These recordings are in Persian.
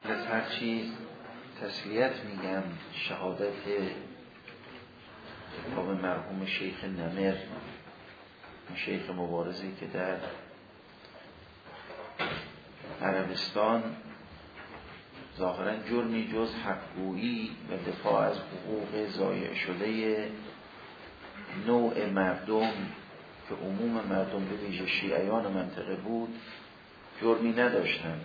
از هرچی تسلیت میگم شهادت کتاب مرحوم شیخ نمر، شیخ مبارزی که در عربستان ظاهرا جرمی جز حقگویی و دفاع از حقوق ضایع شده نوع مردم که عموم مردم به ویژه شیعیان منطقه بود جرمی نداشتند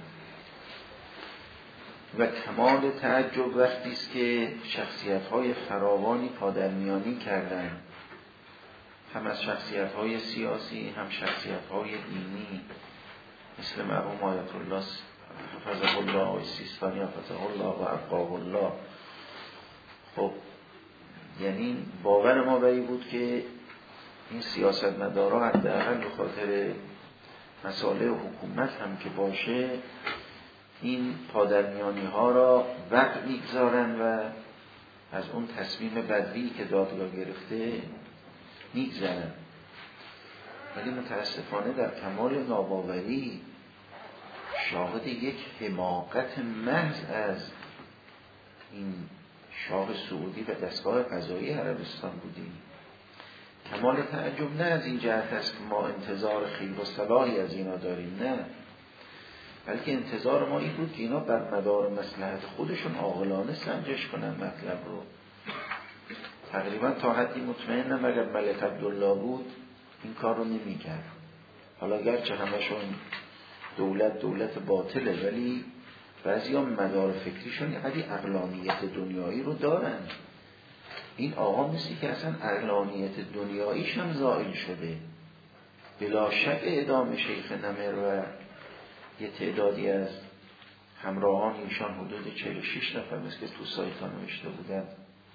و کمال تعجب وقتی است که شخصیت‌های فراوانی پادرمیانی کردند، هم از شخصیت‌های سیاسی هم شخصیت‌های دینی، مثل مرحوم آیت الله حفظه الله سیستانی حفظه الله و ابقاه الله. خب یعنی باور ما بری بود که این سیاستمدارا حداقل به خاطر مسائل حکومت هم که باشه این پادرمیانی ها را وقت میگذارن و از اون تصمیم بدوی که دادگاه گرفته میگذرن، ولی متاسفانه در کمال ناباوری شاهد یک حماقت محض از این شاه سعودی و دستگاه قضایی عربستان بودیم. کمال تعجب نه از این جهت است که ما انتظار خیر و صلاحی از اینا داریم، نه، بلکه انتظار ما این بود که اینا بر مدار مصلحت خودشون عاقلانه سنجش کنن مطلب رو. تقریبا تا حدی مطمئنم اگر ملک عبدالله بود این کار رو نمی کرد. حالا گرچه همشون دولت باطله، ولی بعضی ها مدار فکریشون یعنی عقلانیت دنیایی رو دارن. این آقا مثلی که اصلا عقلانیت دنیاییش هم زائل شده. بلا شک اعدام شیخ نمر و یه تعدادی از همراهان ایشان حدود 46 نفر مثل که تو سایت ها نوشته بودن،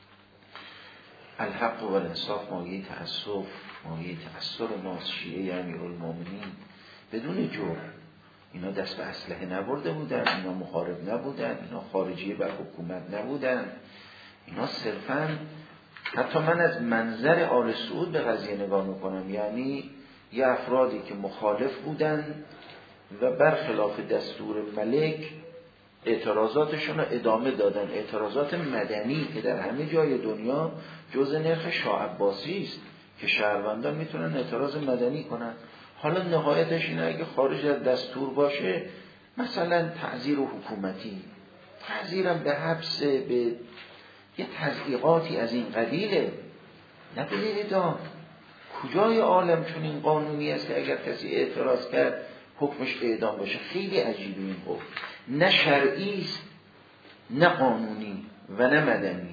الحق و الانصاف مایه تأسف، مایه تأثر ماست شیعه امیرالمومنین بدون جرم. اینا دست به اسلحه نبرده بودن، اینا محارب نبودن، اینا خارجی بر حکومت نبودن، اینا صرفاً، حتی من از منظر آل سعود به قضیه نگاه میکنم، یعنی یه افرادی که مخالف بودن و برخلاف دستور ملک اعتراضاتشون رو ادامه دادن، اعتراضات مدنی که در همه جای دنیا جزء نرخ شاه عباسی است که شهروندان میتونن اعتراض مدنی کنن. حالا نهایتش اینه اگه خارج از دستور باشه، مثلا تعزیر حکومتی، تعزیرم به حبس، به یه تضییقاتی از این قبیله، نه به اعدام. کجای عالم چون این قانونی است که اگر کسی اعتراض کرد حکمش اعدام باشه؟ خیلی عجیبه این حکم، نه شرعی است نه قانونی و نه مدنی،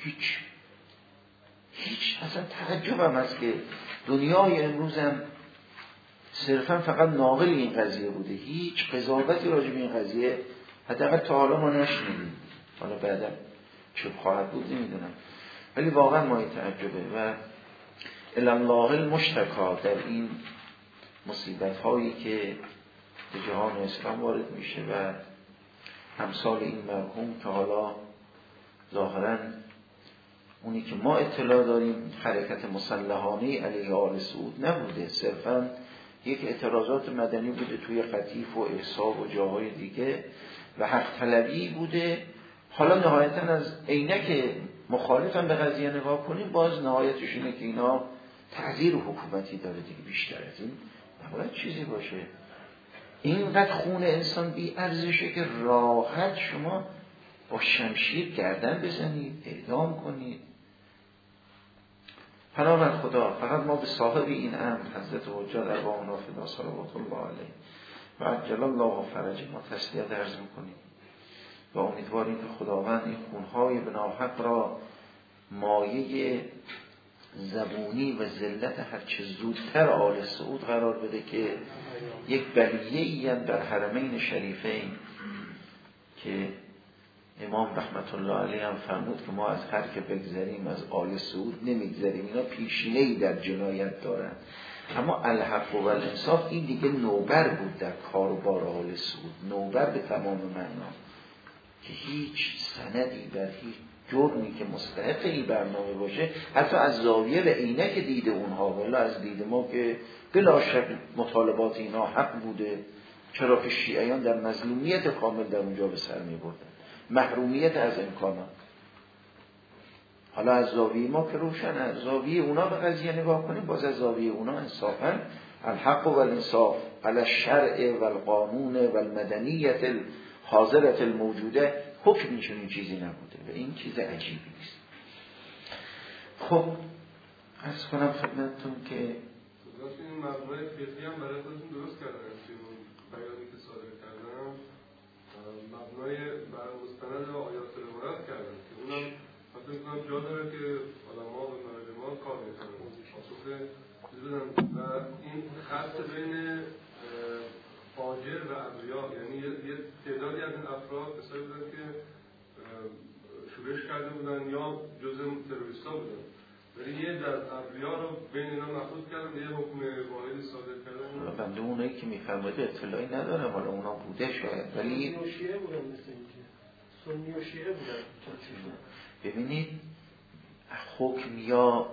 هیچ. اصلا تعجبم است که دنیای امروز هم صرفا فقط ناقل این قضیه بوده، هیچ قضاوتی راجع به این قضیه حداقل تا حالا ما نشنیدیم. حالا بعدا چه خواهد بود نمیدونم، ولی واقعا ما تعجبه. و الالله المشتکا در این مصیبت هایی که به جهان اسلام وارد میشه و امثال این مرحوم که حالا ظاهرا اونی که ما اطلاع داریم حرکت مسلحانه علیه آل سعود نبوده، صرفا یک اعتراضات مدنی بوده توی قطیف و احساب و جاهای دیگه و حق طلبی بوده. حالا نهایتا از عینک مخالفم به قضیه نگاه کنیم، باز نهایتش اینه که اینا تعزیر حکومتی داره دیگه، بیشتر از این نباید چیزی باشه. اینقدر خون انسان بی ارزشه که راحت شما با شمشیر گردن بزنید، اعدام کنید. پناه خدا، فقط ما به صاحب این امر حضرت حجت ارواحنا فدا صلوات الله علیه و عجل الله فرجه ما تسلیت عرض میکنیم و امیدواریم که خداوند این خونهای بناحق را مایه زبونی و ذلت هرچه زودتر آل سعود قرار بده که یک بلیه‌ای هم در حرمین شریفین که امام رحمت الله علیه هم فرمود که ما از هر که بگذریم از آل سعود نمیگذریم، اینا پیشینه‌ای در جنایت دارن. اما الحق و الانصاف این دیگه نوبر بود در کار و بار آل سعود، نوبر به تمام معنا، که هیچ سندی بر هیچ جرمی که مستحق این برنامه باشه، حتی از زاویه و عینک دید اونها ولی از دید ما که بلا شک مطالبات اینا حق بوده، چرا که شیعیان در مظلومیت کامل در اونجا به سر می بردن، محرومیت از امکانات. حالا از زاویه ما که روشن، از زاویه اونا به قضیه نگاه کنیم، باز از زاویه اونا انصافا الحق و الانصاف علی الشرع و القانون و المدنیت الحاضرة الموجوده، حکم چنین چیزی نبوده و این چیز عجیبی نیست. خب عرض کنم خدمتتون که این مبنای فقهی هم برای خودتون درست کردن، اون بیانی که صادر کردن مبنای بر مستند و آیات روایات کردن که اونم فکر کنم جا داره که علما و مردمان کار میکنن پاسخ بدن. و این خط بین فاجر و ابریا، یعنی یه تعدادی از این افراد کسایی بودن که شورش کرده بودن یا جزء تروریستا بودن، ولی یه در ابریا رو بین اینا محدود کردن، یه حکم واحدی صادر کردن. بنده اونایی که میفرماده اطلاعی ندارم، حالا اونا بوده شاید، ولی سنی و شیعه بودن، مثل اینکه سنی و شیعه بودن. ببینید حکم یا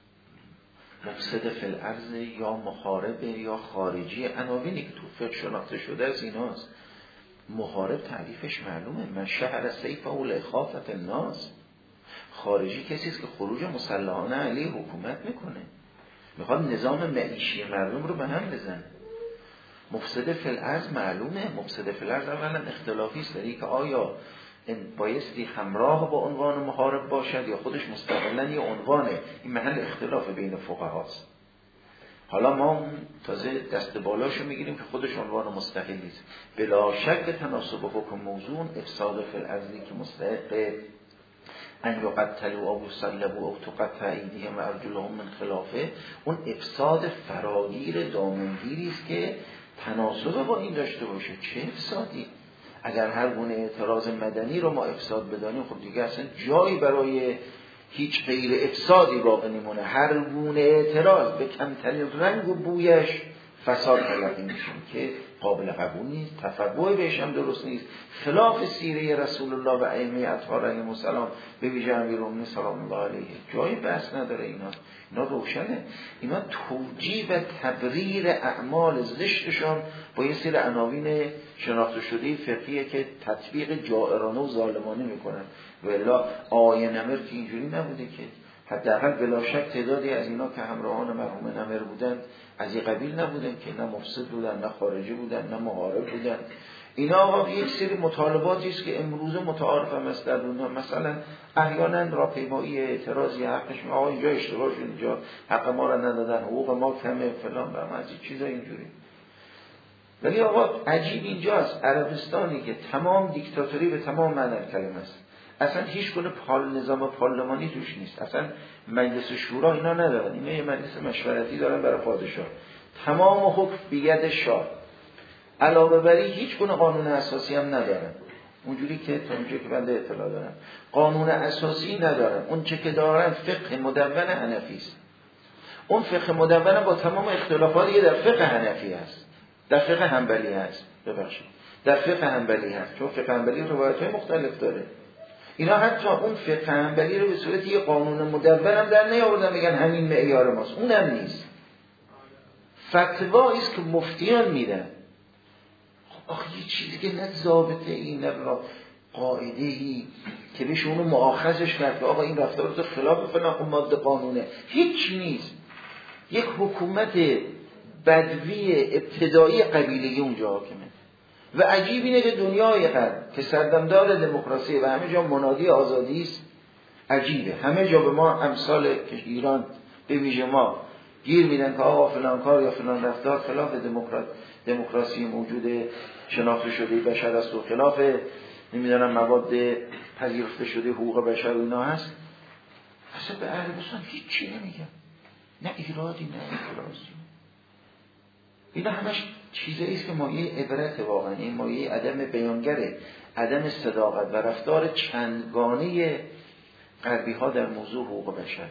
مفسد فی الارض یا محارب یا خارجی، عناوینی که تو فقه شناخته شده از ایناست. محارب تعریفش معلومه، من شهر سیف و لخافت الناس. خارجی کسی است که خروج مسلحانه علیه حکومت میکنه، میخواد نظام معیشی مردم رو به هم بزنه. مفسد فی الارض معلومه، مفسد فی الارض اولا اختلافی است، که آیا بایستی همراه با عنوان محارب باشد یا خودش مستقلاً یه عنوانه. این محل اختلاف بین فقهاست. حالا ما تازه دست بالاشو میگیریم که خودش عنوان مستقلی است. بلا شک تناسب حکم موضوع افساد فی الارض که مستحق ان یقتلوا او یصلبوا او تقطع ایدیهم و ارجلهم من خلافه، اون افساد فراگیر دامنگیری است که تناسب با این داشته باشه. چه افسادی؟ اگر هر گونه اعتراض مدنی رو ما افساد بدانیم، خب دیگه اصلا جایی برای هیچ غیر افسادی باقی نمونه. هر گونه اعتراض به کمترین رنگ و بویش فساد تلقی میشه که قابل قبول نیست، تفوع بهش هم درست نیست، خلاف سیره رسول الله و ائمه اطهار علیهم السلام، به ویژه امیرالمومنین سلام الله علیه. جایی بحث نداره. اینا روشنه. اینا توجیه و تبریر اعمال زشتشان با یه سری عناوین شناخته شده فقهیه که تطبیق جائرانه و ظالمانه میکنن. والا آیه نمر که اینجوری نبوده که حداقل بلا شک تعدادی از اینا که همراهان مرحوم نمر بودن از این قبیل نبودن که نه مفسد بودن، نه خارجی بودن، نه محارب بودن. اینا یک سری مطالباتی است که امروز متعارف هم است در دنیا. مثلا احیانا راهپیمایی اعتراضی حقش آقا اینجا اشتباه شد، اینجا حق ما را ندادن، حقوق ما کمه فلان، برام از این چیزا اینجوری. ولی آقا عجیب اینجاست، عربستانی که تمام دیکتاتوری به تمام معنی کلمه است، اصلا هیچ گونه نظام پارلمانی توش نیست، اصلا مجلس شورا اینا ندارن، اینا یه مجلس مشورتی دارن برای پادشاه، تمام حکم بید شاه، علاوه بر این هیچ گونه قانون اساسی هم ندارن. اونجوری که تا اونجا که بنده اطلاع دارم قانون اساسی ندارن. اون چه که دارن فقه مدون حنفی است. اون فقه مدون با تمام اختلافاتی در فقه حنفی است، در فقه حنبلی هست، ببخشید در فقه حنبلی هست، چون فقه حنبلی روایت‌های مختلف داره. اینا حتی اون فقه حنبلی رو به صورت یه قانون مدون هم در نیاوردن بگن همین معیار ماست، اونم نیست. فتوایی است که مفتیان میدن. خب آخه یه چیزی که نه ضابطه ای نه قاعده ای که بشه اونو مؤاخذش کرد آقا این رفتار تو خلاف فلان ماده قانونه، هیچ نیست. یک حکومت بدوی ابتدایی قبیله‌ای اونجا حاکمه. و عجیب اینه که دنیای غرب که سردمدار دموکراسی و همه جا منادی آزادی است، عجیبه همه جا به ما امثال ایران به ویژه ما گیر میدن که آقا فلان کار یا فلان رفتار خلاف دموکراسی موجود شناخته شده بشر است و خلاف نمیدونم مواد پذیرفته شده حقوق بشر و اینا هست. اصلا به عربستان هیچی نمیگن، نه ایرادی نه اعتراضی. اینا همش چیزایی است که مایه عبرت واقعا، این مایه عدم بیانگره، عدم صداقت و رفتار چندگانه غربی ها در موضوع حقوق بشر.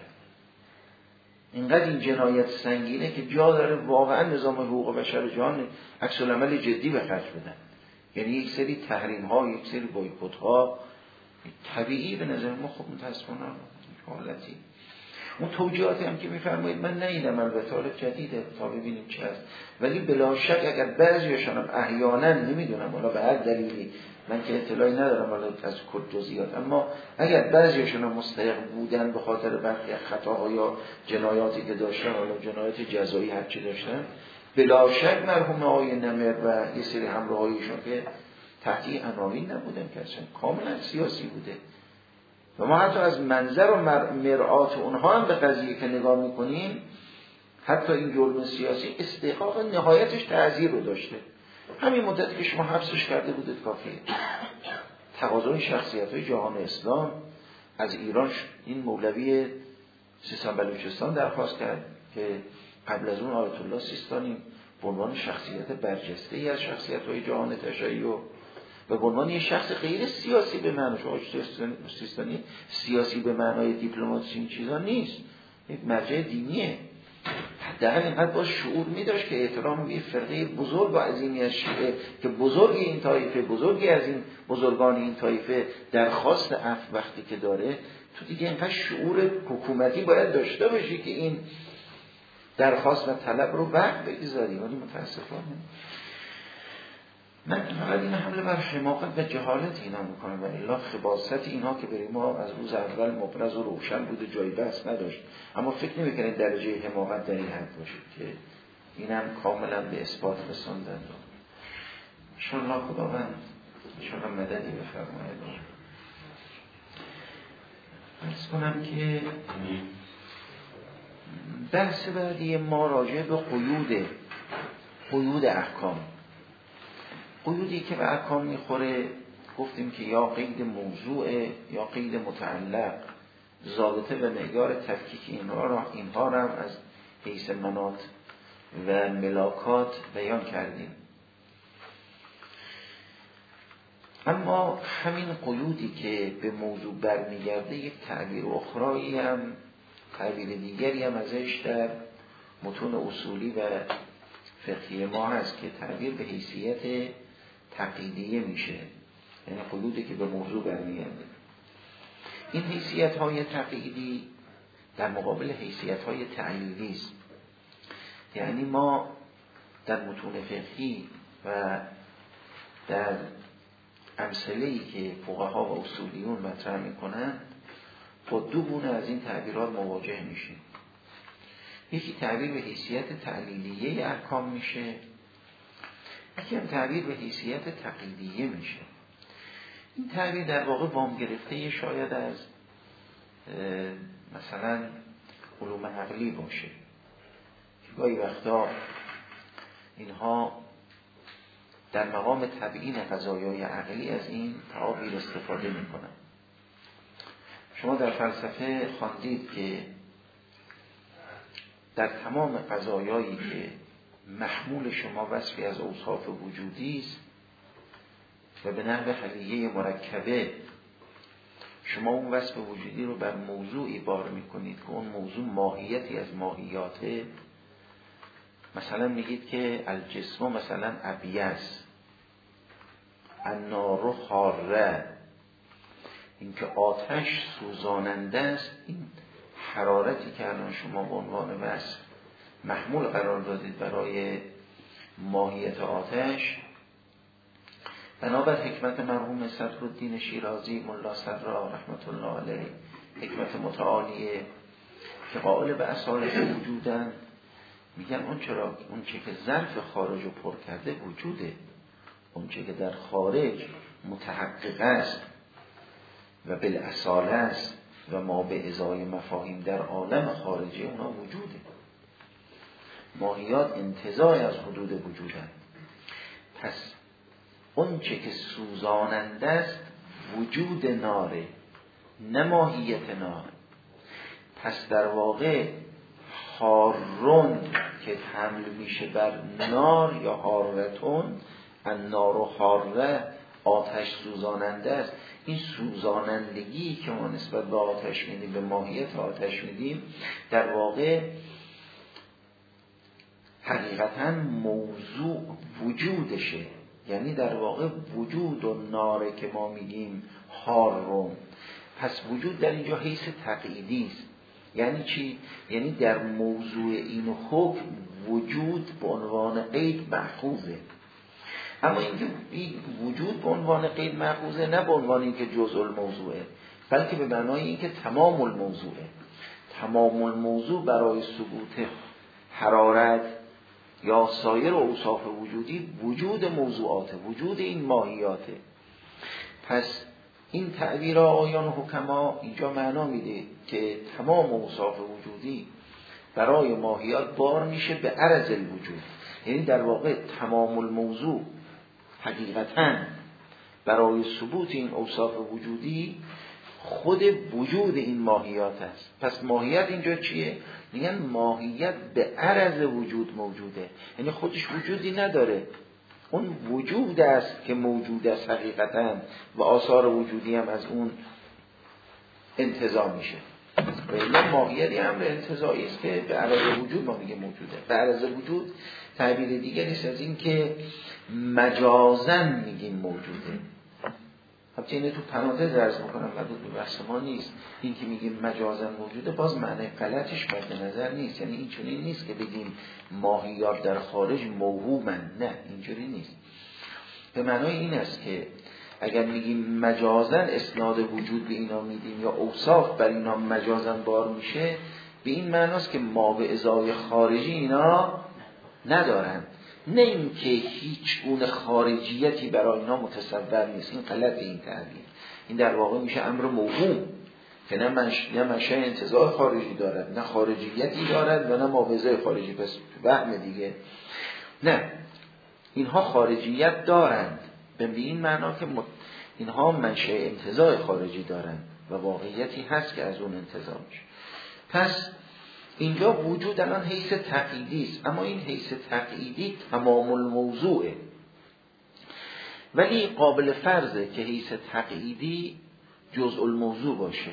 اینقدر این جنایت سنگینه که جا داره واقعا نظام حقوق بشر جهان عکس العمل جدی به خرج بدن. یعنی یک سری تحریم ها، یک سری بایکوت ها طبیعی به نظر ما خب متاسفانه حالتی. اون توجیهاتی هم که میفرمایید من ندیدم، البته حالا جدیده تا ببینیم چه هست، ولی بلا شک اگر بعضیشون هم احیانا نمیدونم حالا به هر دلیلی، من که اطلاعی ندارم حالا از کل جزئیات، اما اگر بعضیشون هم مستحق بودن به خاطر برخی خطاها یا جنایاتی که داشتن، حالا جنایات جزایی هر چی داشتن، بلا شک مرحوم آقای نمر و یه سری همراهایشون که تحتی عناوین نبودن که اصلا کاملا سیاسی بوده و ما حتی از منظر و مرآت اونها هم به قضیه که نگاه میکنیم، حتی این جرم سیاسی استحقاق نهایتش تعزیر رو داشته. همین مدت که شما حبسش کرده بودید کافیه. تقاضای شخصیت‌های جهان اسلام از ایران این مولوی سیستان بلوچستان درخواست کرد که قبل از اون آیت الله سیستانی به عنوان شخصیت برجسته‌ای از شخصیت‌های جهان تشیع و به عنوان یک شخص غیر سیاسی به معنای سیستانی، سیاسی به معنای دیپلماسی این چیزا نیست، یک مرجع دینیه، حداقل اینقدر با شعور می‌داشت که احترام به فرقه بزرگ و عظیمی از شیعه که بزرگی این طایفه، بزرگی از این بزرگان این طایفه درخواست عفو وقتی که داره، تو دیگه اینقدر شعور حکومتی باید داشته باشی که این درخواست و طلب رو وقت بگذاری. ولی متاسفانه من فقط این حمله بر حماقت و جهالت اینا میکنم و الا خباثت اینا که برای ما از روز اول مبرز و روشن بود و جای بحث نداشت، اما فکر نمیکنید درجه حماقت در این حد باشید که اینم کاملا به اثبات رساندن. انشاءالله خداوند انشاءالله مددی بفرماید. عرض کنم که بحث بعدی ما راجع به قیود احکام، قیودی که به احکام میخوره، گفتیم که یا قید موضوع یا قید متعلق، ضابطه و معیار تفکیک اینها را هم از حیث مناط و ملاکات بیان کردیم. اما همین قیودی که به موضوع برمیگرده یک تعبیر اخرایی هم، تعبیر دیگری هم ازش در متون اصولی و فقهی ما هست که تعبیر به حیثیت تقییدیه میشه، یعنی قیودی که به موضوع برمیگرده. این حیثیت‌های تقییدی در مقابل حیثیت‌های تعلیلی است. یعنی ما در متون فقهی و در امثله‌ای که فقها و اصولیون مطرح میکنن با دو گونه از این تعبیرات مواجه میشیم. یکی تعبیر به حیثیت تعلیلیه احکام میشه، یکی هم تعبیر به حیثیت تقییدیه میشه. این تعبیر در واقع وام گرفته شاید از مثلا علوم عقلی باشه که گاهی وقتا اینها در مقام تبیین قضایای عقلی از این تعابیر استفاده میکنن. شما در فلسفه خواندید که در تمام قضایایی که محمول شما وصفی از اوصاف وجودی است و به نحو خلیه مرکبه شما اون وصف وجودی رو بر موضوعی بار میکنید که اون موضوع ماهیتی از ماهیاته. مثلا میگید که الجسم مثلا ابیض، النار حاره، این که آتش سوزاننده است. این حرارتی که الان شما به عنوان وصف محمول قرار دادید برای ماهیت آتش، بنابر حکمت مرحوم صدرالدین شیرازی ملا صدرا رحمت الله علیه، حکمت متعالیه که قائل به اصالت وجودن، میگن اون چه که ظرف خارج رو پر کرده وجوده، اون چه که در خارج متحقق است و بالاصاله است و ما به ازای مفاهیم در عالم خارجی اونا وجوده. ماهیات انتزاع از حدود وجودند. پس اون چه که سوزاننده است وجود ناره، نه ماهیت نار. پس در واقع حارون که حمل میشه بر نار یا حارتون، النار و حاره، آتش سوزاننده است. این سوزانندگی که ما نسبت به آتش میدیم، به ماهیت آتش میدیم، در واقع حقیقتا موضوع وجودشه. یعنی در واقع وجود و ناره که ما میگیم حارون، پس وجود در اینجا حیث تقییدی است. یعنی چی؟ یعنی در موضوع این حکم وجود به عنوان قید مأخوذه، اما اینکه وجود به عنوان قید مأخوذه نه به عنوان اینکه جزء الموضوعه، بلکه به معنای اینکه تمام الموضوعه. تمام الموضوع برای ثبوت حرارت یا سایر اوصاف وجودی وجود موضوعاته، وجود این ماهیاته. پس این تعبیر آیان حکما اینجا معنا میده که تمام اوصاف وجودی برای ماهیات بار میشه به عرض الوجود، یعنی در واقع تمام الموضوع حقیقتاً برای ثبوت این اوصاف وجودی خود وجود این ماهیات است. پس ماهیت اینجا چیه؟ میگن ماهیت به عرض وجود موجوده، یعنی خودش وجودی نداره، اون وجود است که موجود است حقیقتاً و آثار وجودی هم از اون انتزاع میشه. و ماهیتی هم به انتزاعی است که به عرض وجود ما میگه موجوده. به عرض وجود تعبیر دیگری است از این که مجازن میگیم موجوده. حتی اینه تو پرانتز عرض میکنم مربوط به بحث ما نیست. این که میگیم مجازن موجوده باز معنی غلطش مد نظر نیست، یعنی این چنین نیست که بگیم ماهیات در خارج موهومن، نه اینجوری نیست. به معنای این است که اگر میگیم مجازن اسناد وجود به اینا میدیم یا اوصاف بر اینا مجازن بار میشه، به این معناست که ما به ازای خارجی اینا ندارن، نه این که هیچ گونه خارجیتی برای اینا متصور نیست. این غلط این تعبیر. این در واقع میشه امر موهوم که نه منشأ انتزاع خارجی دارد، نه خارجیتی دارد و نه ما به ازای خارجی. پس وهم دیگه نه، اینها خارجیت دارند به این معنا که اینها منشأ انتزاع خارجی دارند و واقعیتی هست که از اون انتزاع میشه. پس اینجا وجود الان حیث تقییدی است، اما این حیث تقییدی تمام الموضوعه، ولی قابل فرضه که حیث تقییدی جزء الموضوع باشه.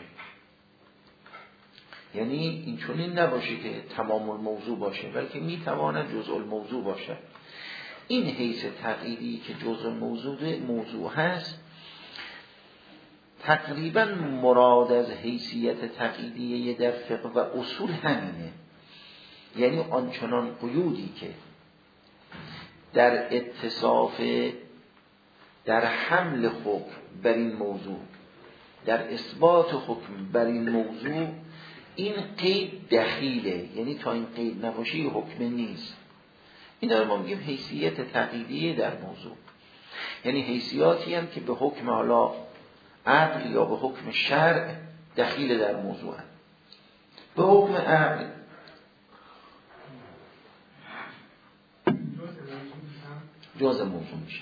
یعنی این چنین نباشه که تمام الموضوع باشه، بلکه میتواند جزء الموضوع باشه. این حیث تقییدی که جزء موضوع هست تقریبا مراد از حیثیت تقییدیه در فقه و اصول همینه، یعنی آنچنان قیودی که در اتصاف در حمل حکم بر این موضوع، در اثبات حکم بر این موضوع، این قید دخیله، یعنی تا این قید نباشه حکم نیست. این داره ما میگیم حیثیت تقییدیه در موضوع، یعنی حیثیاتی هم که به حکم حالا عقل یا به حکم شرع دخیل در موضوع هم. به حکم عقل جزء موضوع میشه.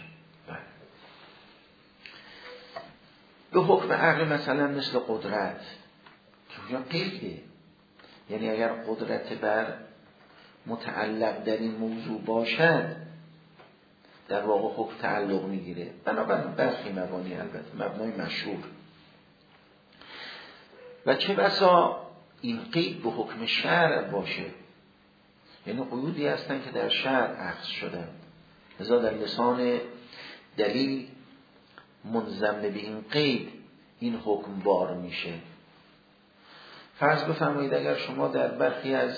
به حکم عقل مثلا مثل قدرت که قیده، یعنی اگر قدرت بر متعلق در این موضوع باشد در واقع حکم تعلق میگیره. بنابراین برخی مبانی، البته مبنای مشهور، و چه بسا این قید به حکم شرع باشه، یعنی قیودی هستن که در شرع اخذ شدن، لذا در لسان دلیل منضم به این قید این حکم بار میشه. فرض بفرمایید اگر شما در برخی از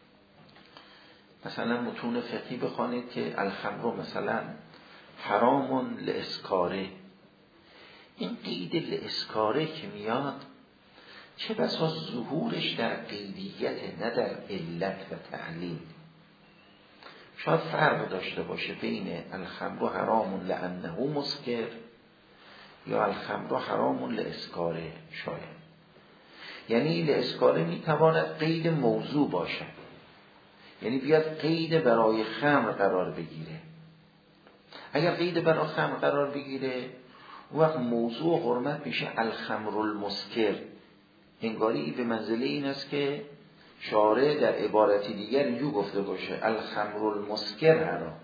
مثلا متون فقهی بخوانید که الخمر مثلا حرام لاسکاره، این قید لاسکاره که میاد چه بسا ظهورش در قیدیت نه در علت و تعلیل. شاید فرق داشته باشه بین الخمر حرام لانه مسکر یا الخمر حرام لاسکاره. شاید یعنی لاسکاره میتواند قید موضوع باشد، یعنی بیاد قید برای خمر قرار بگیره. اگر قید برای خمر قرار بگیره اون وقت موضوع حرمت میشه الخمر المسکر. انگاری به منزله این است که شارع در عبارتی دیگر اینجور گفته باشه الخمر المسکر حرام،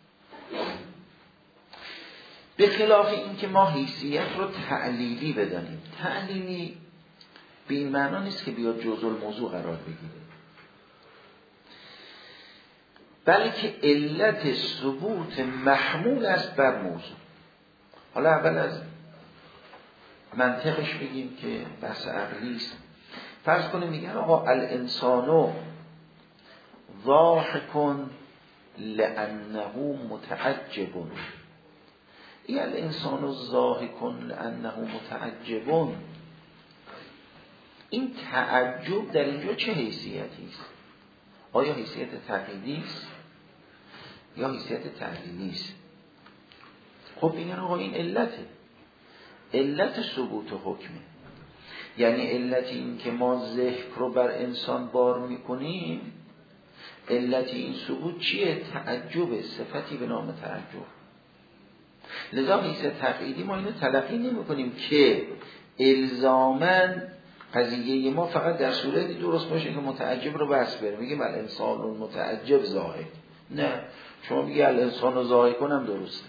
به خلاف این که ما حیثیت رو تعلیلی بدانیم. تعلیلی به این معنا نیست که بیاد جزء الموضوع قرار بگیره، بلکه علت ثبوت محمول است بر موضوع. حالا اول از منطقش بگیم که بحث عقلی است. فرض کنه میگن آقا الانسانو ضاحک لانه متعجب. این الانسانو ضاحک لانه متعجب، این تعجب در اینجا چه حیثیتی است؟ آیا حیثیت تقییدی است یا حیثیت تعلیلی است؟ خب میگن آقا این علت ثبوت حکمه. یعنی علت این که ما ذکر رو بر انسان بار میکنیم، علت این ثبوت چیه؟ تعجب، صفتی به نام تعجب. لذا حیثیت تقییدی ما اینو تلقی نمی کنیم که الزاماً قضیه ما فقط در صورتی درست باشه که متعجب رو بس بریم میگیم الانسان رو متعجب ضاحک. نه، شما بگی الانسان رو ضاحک کنم درسته،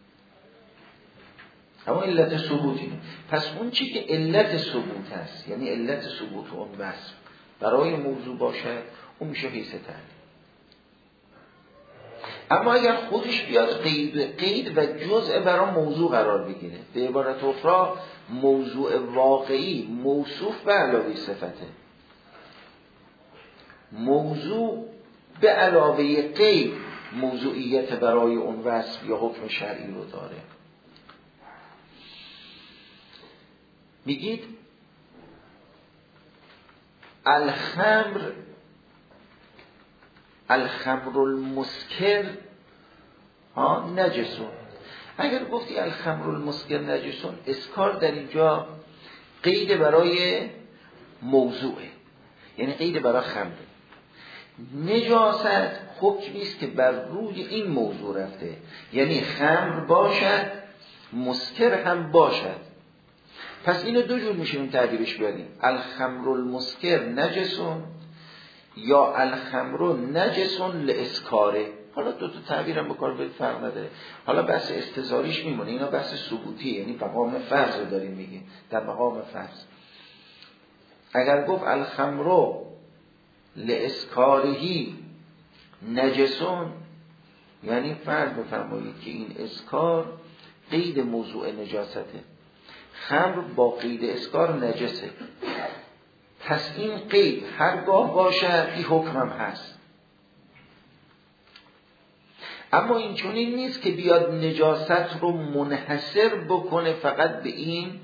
اما علت ثبوت اینه. پس اون چی که علت ثبوت هست، یعنی علت ثبوت اون وصف برای موضوع باشه، اون میشه حیث تعلیل. اما اگر خودش بیاد قید و جزء برای موضوع قرار بگیره، به عبارت اخرى موضوع واقعی موصوف به علاوه صفته، موضوع به علاوه قید موضوعیت برای اون وصف یا حکم شرعی رو داره. میگید الخمر المسکر نجسون. اگر گفتی الخمر المسکر نجسون، اسکار در اینجا قید برای موضوعه، یعنی قید برای خمر. نجاست حکمی است که بر روی این موضوع رفته، یعنی خمر باشد مسکر هم باشد. پس اینو دو جور میشه این تعبیرش بیاریم، الخمر المسکر نجسون یا الخمر نجسون لاسکاره. حالا دو تا تعبیرم بکار برید، فرق نداره. حالا بحث استظهاریش میمونه، اینا بحث ثبوتیه، یعنی مقام فرض رو داریم میگیم. در مقام فرض اگر گفت الخمر لاسکارهی نجسون، یعنی فرض بفرمایید که این اسکار قید موضوع نجاسته، خمر با قید اسکار نجسه. پس این قید هرگاه باشد این حکم هم هست. اما این چنین نیست که بیاد نجاست رو منحصر بکنه فقط به این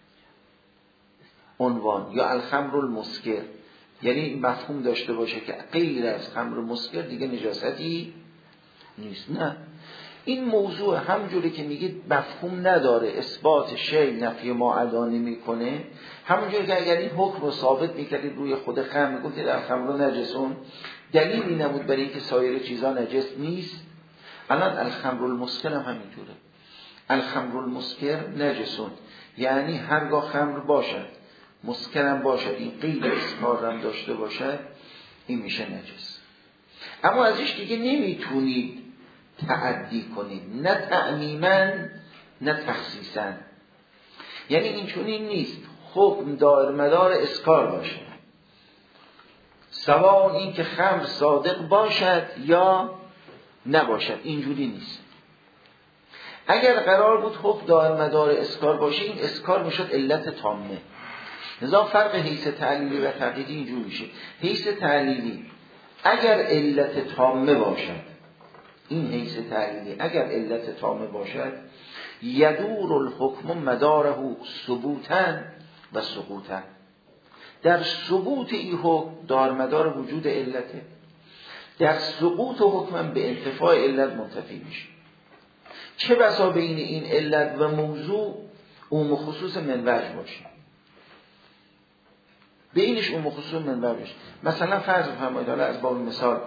عنوان یا الخمر المسکر، یعنی مفهوم داشته باشه که غیر از خمر مسکر دیگه نجاستی نیست. نه، این موضوع همجوری که میگید مفهوم نداره، اثبات شی نفی ما ادا نمیکنه. همونجوری که اگر این حکم رو ثابت میکردید روی خود خمر، میگفتید الخمر نجسون، دلیلی نبود برای اینکه سایر چیزا نجس نیست. الان الخمر المسکر هم همینجوره، الخمر المسکر نجسون، یعنی هرگاه خمر باشد مسکر هم باشد، این قید اسکار هم داشته باشد، این میشه نجس. اما ازش دیگه نمیتونید تعدی کنید، نه تعمیما نه تخصیصا. یعنی این چنین نیست حکم دائر مدار اسکار باشه، سواء این که خمر صادق باشد یا نباشد، اینجوری نیست. اگر قرار بود حکم دائر مدار اسکار باشه، این اسکار میشد علت تامه. لذا فرق حیث تعلیلی و تقییدی اینجوری میشه. حیث تعلیلی اگر علت تامه باشد، این حیث تعلیلی اگر علت تامه باشد، یدور الحکم مداره ثبوتا و سقوطا. در ثبوت این حکم دار مدار وجود علته، در سقوط حکم به انتفاع علت منتفی میشه. چه بسا بین این علت و موضوع عموم خصوص منوج باشه، بینش عموم خصوص منوج باشه. مثلا فرض بفرمایید، حالا از باب مثال،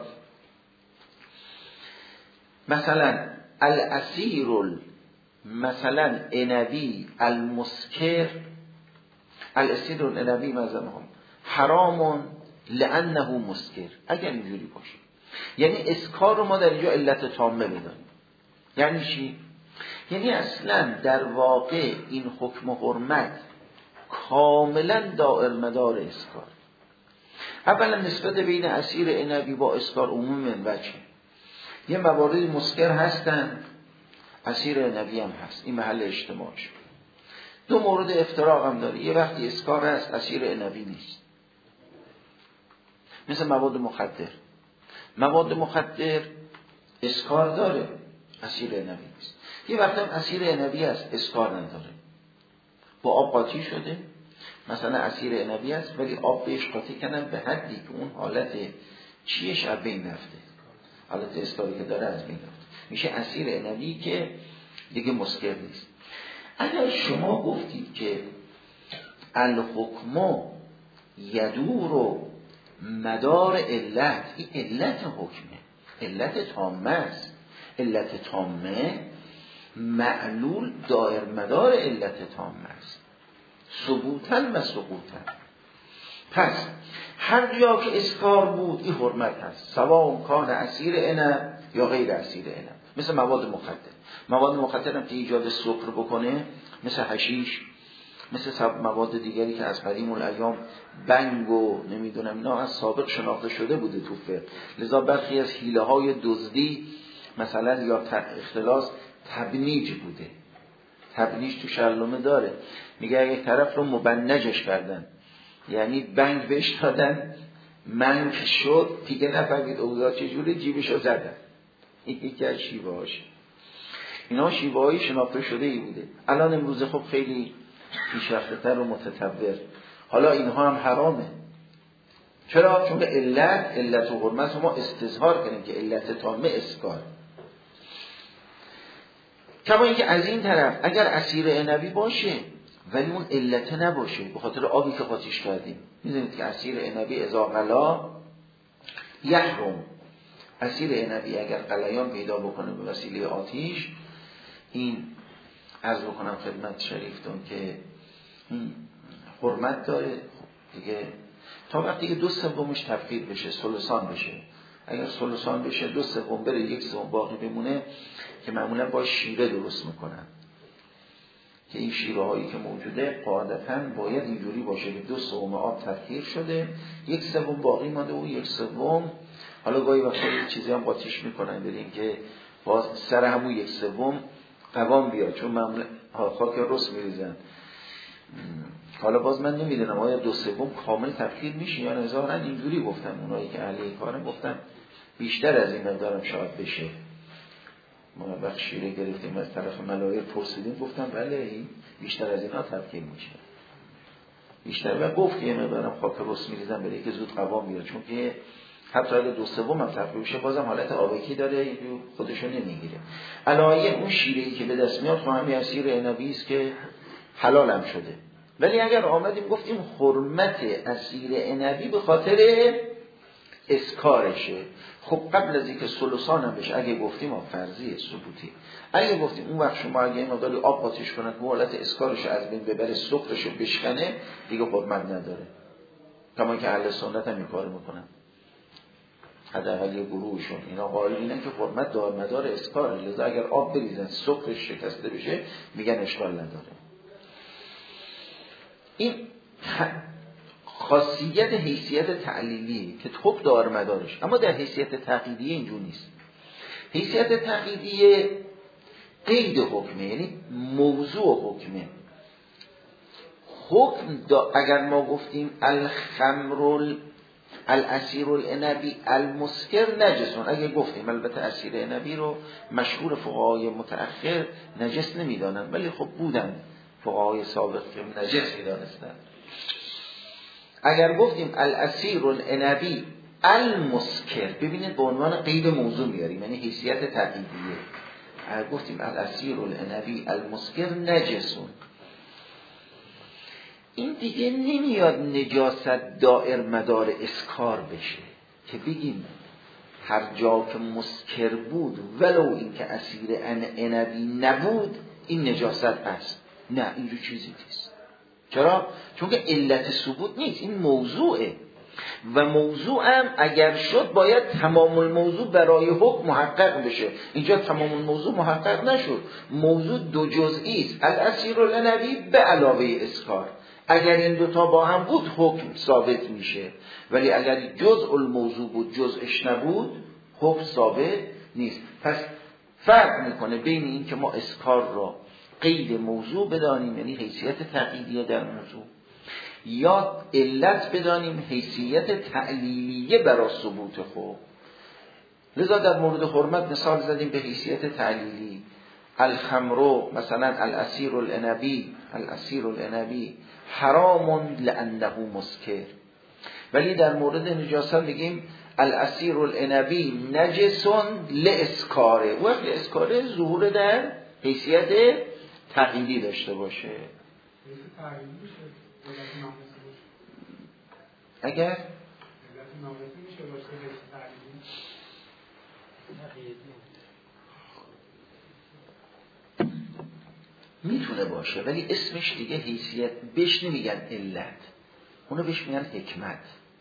مثلا العصیر مثلا عنبی المسکر، العصیر العنبی مثلا حرام لانه مسکر، اگر اینجوری باشه، یعنی اسکار رو ما در اینجا علت تامه بدانیم. یعنی چی؟ یعنی اصلا در واقع این حکم حرمت کاملا دائر مدار اسکار. اولا نسبت بین عصیر عنبی با اسکار عموم منوجه، یه مواردی مسکر هستن، عصیر عنبی هم هست، این محل اجتماعش. دو مورد افتراق هم داره، یه وقتی اسکار هست عصیر عنبی نیست. مثل مواد مخدر. مواد مخدر اسکار داره، عصیر عنبی نیست. یه وقت هم عصیر عنبی هست اسکار نداره، با آب قاطی شده، مثلا عصیر عنبی هست ولی آب بهش قاطی کردن به حدی که اون حالت چیش از بین رفته، حالت اسکاری که داره از بین رفته، میشه عصیر عنبی که دیگه مسکر نیست. اگر شما گفتید که الحکم یدور مدار علت، این علت حکمه، علت تامه است. علت تامه معلول دائر مدار علت تامه است، ثبوتاً و سقوطاً. پس هر جا که اسکار بود این حرمت هست، سواء کان عصیر عنب یا غیر عصیر عنب. مثل مواد مخدر. مواد مخدر هم که ایجاد سکر بکنه، مثل حشیش، مثل مواد دیگری که از قدیم الایام بنگ و نمیدونم اینا از سابق شناخته شده بوده تو فقه. لذا برخی از حیله های دزدی مثلا یا اختلاس تبنیج بوده. تبنیج تو شرلومه داره، میگه یک طرف رو مبنجش کردن، یعنی بنگ بهش دادن، منگ شد دیگه نفهمید اوضاع چجوری، جیبشو زدن. این یکی از شیوه هاش. اینا شیوه های شناخته شده ای بوده. الان امروز خب خیلی پیشرفته‌تر و متطور. حالا اینها هم حرامه. چرا؟ چون علت و حرمت ما استظهار کنیم که علت تامه اسکار. کما اینکه از این طرف اگر عصیر عنبی باشه ولی اون علت نباشه، به خاطر آبی که قاطیش کردیم، می‌دونید که عصیر عنبی اذا غلا یحرم. عصیر عنبی اگر غلیان پیدا بکنه به وسیله آتش، این عرض بکنم خدمت شریفتون که حرمت داره دیگه، تا وقتی که 2/3 تفکیر بشه، ثلثان بشه. اگر ثلثان بشه 2/3 بره، 1/3 باقی بمونه که معمولا با شیره درست میکنن، که این شیره هایی که موجوده قاعدتاً باید اینجوری باشه که 2/3 آب تفکیر شده، 1/3 باقی مانده و 1/3 حالا گاهی وقتا یه چیزی هم قاطیش میکنن بریم که باز سر همون 1/3 قوام بیاد، چون معمولا خاک رس میریزن. حالا باز من نمیدونم آیا 2/3 کامل تفکیر میشه یا نه، ظاهرا اینجوری گفتن اونایی که اهل کارن، گفتن بیشتر از این مقدارم شاید بشه. ما وقت شیره گرفتیم از طرف ملایر پرسیدیم، گفتم بله این بیشتر از اینا تفکیر میشه بیشتر، و گفت که یه مقدارم خاک رس میریزن برای که زود قوام بیاد، چون که حتی اگه 2/3 هم تفکیر بشه بازم حالت آبکی داره، خودشو نمیگیره. علایه اون شیره‌ای که به دست میاد همین عصیر عنبی است که حلال هم شده. ولی اگر آمدیم گفتیم حرمت عصیر عنبی به خاطر اسکارشه، خب قبل از اینکه ثلثان هم بشه اگه گفتیم فرضیه ثبوتی، اگه گفتیم اون وقت شما اگه این مقداری آب قاطیش کنن که حالت اسکارش از بین ببره، سکرش بشکنه، دیگه حرمت نداره. کما که اهل سنت هم این کارو میکنن، حداقل یه گروهشون اینا قائل اینن که حرمت دائر مدار اسکاره، لذا اگر آب بریزن سکرش شکسته بشه میگن اشکال نداره. این خاصیت حیثیت تعلیلی که حکم دائر مدارش، اما در حیثیت تقییدیه اینجور نیست. حیثیت تقییدیه قید حکمه، یعنی موضوع حکمه. حکم اگر ما گفتیم الخمر العصیر العنبی المسکر نجسون، اگه گفتیم، البته عصیر عنبی رو مشهور فقهای متأخر نجس نمیدانن، ولی خب بودن فقهای سابق که نجس میدانستن. اگر گفتیم العصیر العنبی المسکر، ببینید به عنوان قید موضوع میاریم، یعنی حیثیت تقییدیه. اگر گفتیم العصیر العنبی المسکر نجسون، این دیگه نمیاد نجاست دائر مدار اسکار بشه که بگیم هر جا که مسکر بود ولو این که عصیر عنبی نبود این نجاست است. نه، اینجور چیزی نیست. چرا؟ چون که علت ثبوت نیست، این موضوعه، و موضوع هم اگر شد باید تمام الموضوع برای حکم محقق بشه. اینجا تمام الموضوع محقق نشد، موضوع دو جزئی است، العصیر العنبی به علاوه اسکار. اگر این دوتا با هم بود حکم ثابت میشه، ولی اگر جزء الموضوع بود جزءش نبود حکم ثابت نیست. پس فرق میکنه بین این که ما اسکار را قید موضوع بدانیم، یعنی حیثیت تقییدیه در موضوع، یا علت بدانیم حیثیت تعلیلیه برای ثبوت خوب. لذا در مورد حرمت مثال زدیم به حیثیت تعلیلی. الخمر مثلا العصیر العنبی حرام لانه مسکر، ولی در مورد نجاست میگیم العصیر العنبی نجس لاسکاره. وقت اسکاره ظهور در حیثیت تعلیلی داشته باشه. اگر میتونه باشه، ولی اسمش دیگه حیثیت بهش نمیگن علت، اونو بهش میگن حکمت.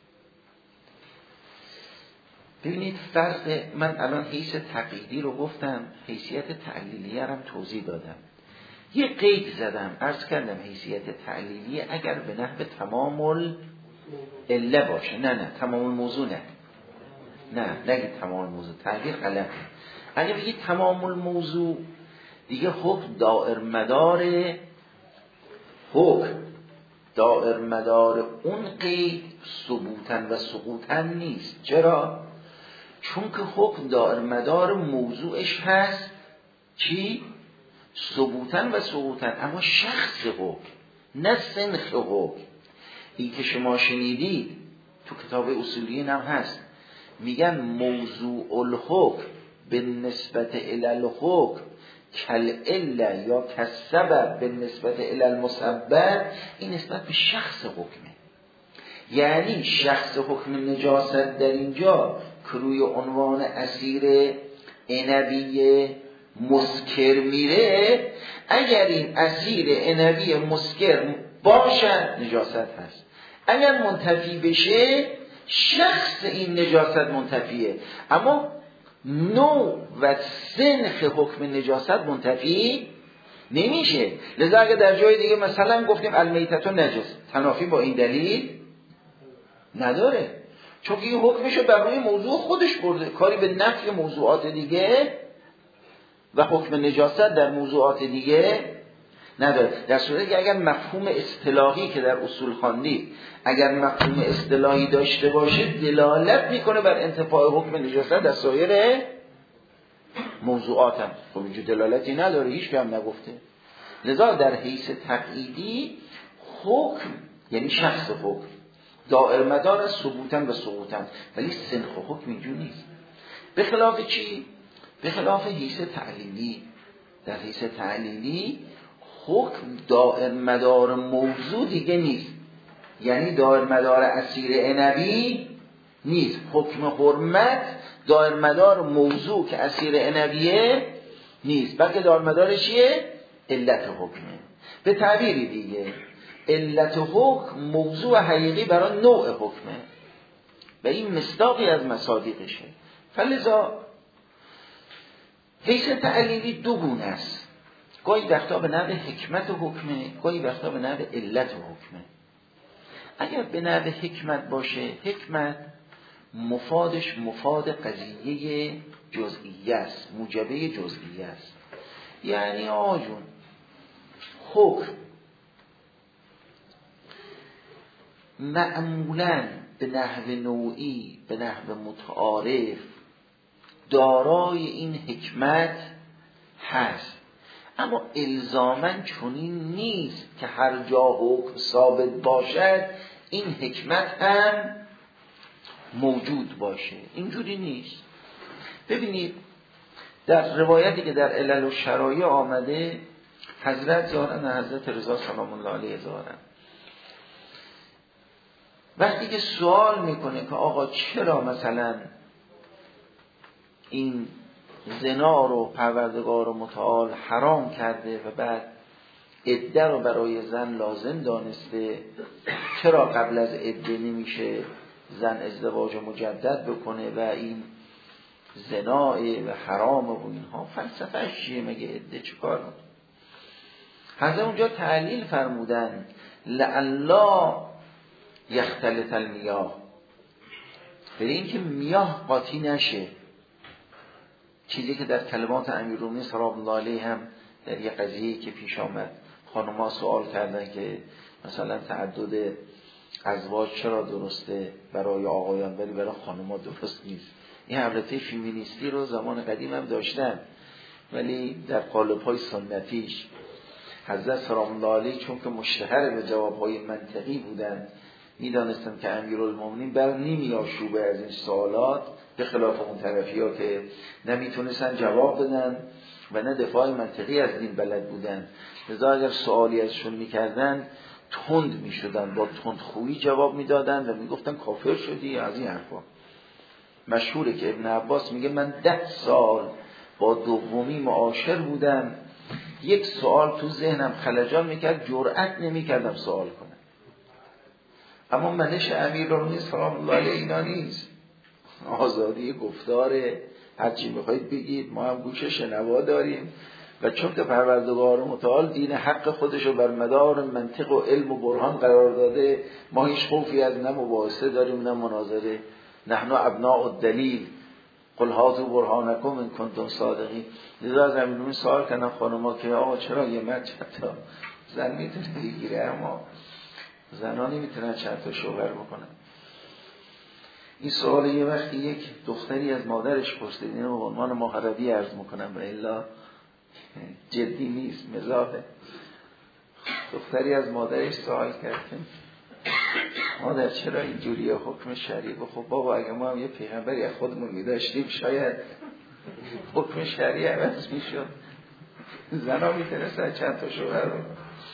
ببینید فرق، من الان حیث تقییدی رو گفتم، حیثیت تعلیلیه رو هم توضیح دادم. یه قید زدم، عرض کردم حیثیت تعلیلیه اگر به نحو تمام علت باشه. نه تمام الموضوع نه نگید تمام الموضوع، تعبیر غلطه. اگر بگید تمام الموضوع دیگه حکم دائر مدار اون قید ثبوتن و سقوطن نیست. چرا؟ چون که حکم دائر مدار موضوعش هست چی؟ ثبوتن و سقوطن، اما شخص حکم نه سنخ حکم. این که شما شنیدید تو کتاب اصولیین هم هست، میگن موضوع الحکم به نسبت الی الحکم کالعله یا کالسبب به نسبت الی المسبب، این نسبت به شخص حکمه. یعنی شخص حکم نجاست در اینجا که روی عنوان عصیر عنبی مسکر میره، اگر این عصیر عنبی مسکر باشد نجاست هست. اگر منتفی بشه شخص این نجاست منتفیه، اما نوع و سنخ حکم نجاست منتفی نمیشه. لذا اگر در جای دیگه مثلا گفتیم المیتة نجس، تنافی با این دلیل نداره، چون این حکمشو بر روی موضوع خودش برده، کاری به نفی موضوعات دیگه و حکم نجاست در موضوعات دیگه نداره. در صورتی که اگر مفهوم اصطلاحی که در اصول خواندید، اگر مفهوم اصطلاحی داشته باشه دلالت میکنه بر انتفاع حکم نجاست در سایر موضوعات هم. خب اینجا دلالتی نداره، هیچ که هم نگفته. لذا در حیث تقییدی حکم یعنی شخص حکم دائر مدار ثبوتن و سقوطن، ولی سنخ حکم اینجور نیست. به خلاف چی؟ به خلاف حیث تعلیلی. در حیث تعلیلی حکم دائر مدار موضوع دیگه نیست، یعنی دائر مدار عصیر عنبی نیست. حکم حرمت دائر مدار موضوع که عصیر عنبیه نیست، بلکه دائر مدار چیه؟ علت حکمه. به تعبیری دیگه علت حکم موضوع حقیقی برای نوع حکمه و این مصداقی از مصادیقشه. فلذا حیث تعلیلی دو گونه است، گاهی وقتا به نحو حکمت حکمه، گاهی وقتا به نحو علت حکمه. اگر به نحو حکمت باشه، حکمت مفادش مفاد قضیه جزئیه است، موجبه جزئیه است. یعنی آجون حکم معمولاً به نحو نوعی، به نحو متعارف دارای این حکمت هست، اما الزاماً چنین نیست که هر جا حکم ثابت باشد این حکمت هم موجود باشه. اینجوری نیست. ببینید در روایتی که در علل و شرایع آمده، حضرت زارن حضرت رضا سلام الله علیه زارن وقتی که سوال میکنه که آقا چرا مثلا این زنا رو پروردگار و متعال حرام کرده و بعد عده رو برای زن لازم دانسته، چرا قبل از عده نمیشه زن ازدواج مجدد بکنه و این زنا و حرام و اینها، فلسفه‌اش چیه؟ مگه عده چیکار میکنه؟ حضرت اونجا تعلیل فرمودن لعلا یختلط المیاه، برای اینکه میاه قاطی نشه. چیزی که در کلمات امیرالمومنین سلام الله علیه هم در یه قضیه‌ای که پیش آمد خانم‌ها سوال کردن که مثلا تعدد ازواج چرا درسته برای آقایان ولی برای خانم‌ها درست نیست. این حملت فیمینیستی رو زمان قدیم هم داشتن، ولی در قالب‌های سنتیش حضرت سلام الله علیه چون که مشتهر به جواب‌های منطقی بودن، میدانستن که امیرالمومنین بر نمی‌آشوبه از این سوالات، به خلاف اون طرفی‌ها که نمیتونستن جواب بدن و نه دفاع منطقی از دین بلد بودن. لذا اگر سوالی ازشون میکردن تند میشدن، با تندخویی جواب میدادن و میگفتن کافر شدی از این حرفا. مشهوره که ابن عباس میگه من 10 سال با دومی معاشر بودم، یک سوال تو ذهنم خلجان میکرد، جرأت نمیکردم سوال کنم. اما منش امیرالمومنین سلام الله علیه اینا نیست. آزادی گفتاره، هرچی میخواید بگید، ما هم گوش شنوا داریم و چون که پروردگار متعال دین حق خودشو بر مدار منطق و علم و برهان قرار داده، ما هیچ خوفی از نه مباحثه داریم نه مناظره. نحن ابناء الدلیل قل هاتوا برهانکم ان کنتم صادقین. لذا از امیرالمومنین سوال کردن خانم‌ها که آقا چرا یه مرد چند تا زن میتونه بگیره اما زن‌ها نمیتونن چند تا شوهر بکنن؟ این سوال یه وقتی یک دختری از مادرش پرسید، اینو به عنوان محربی عرض میکنم و الا جدی نیست، مزاحه. دختری از مادرش سوال کرد که مادر چرا اینجوریه حکم شرعی؟ خب بابا اگه ما هم یه پیغمبری از خودمون میداشتیم شاید حکم شرعی عوض میشد، زنا میتونستن چند تا شوهر رو.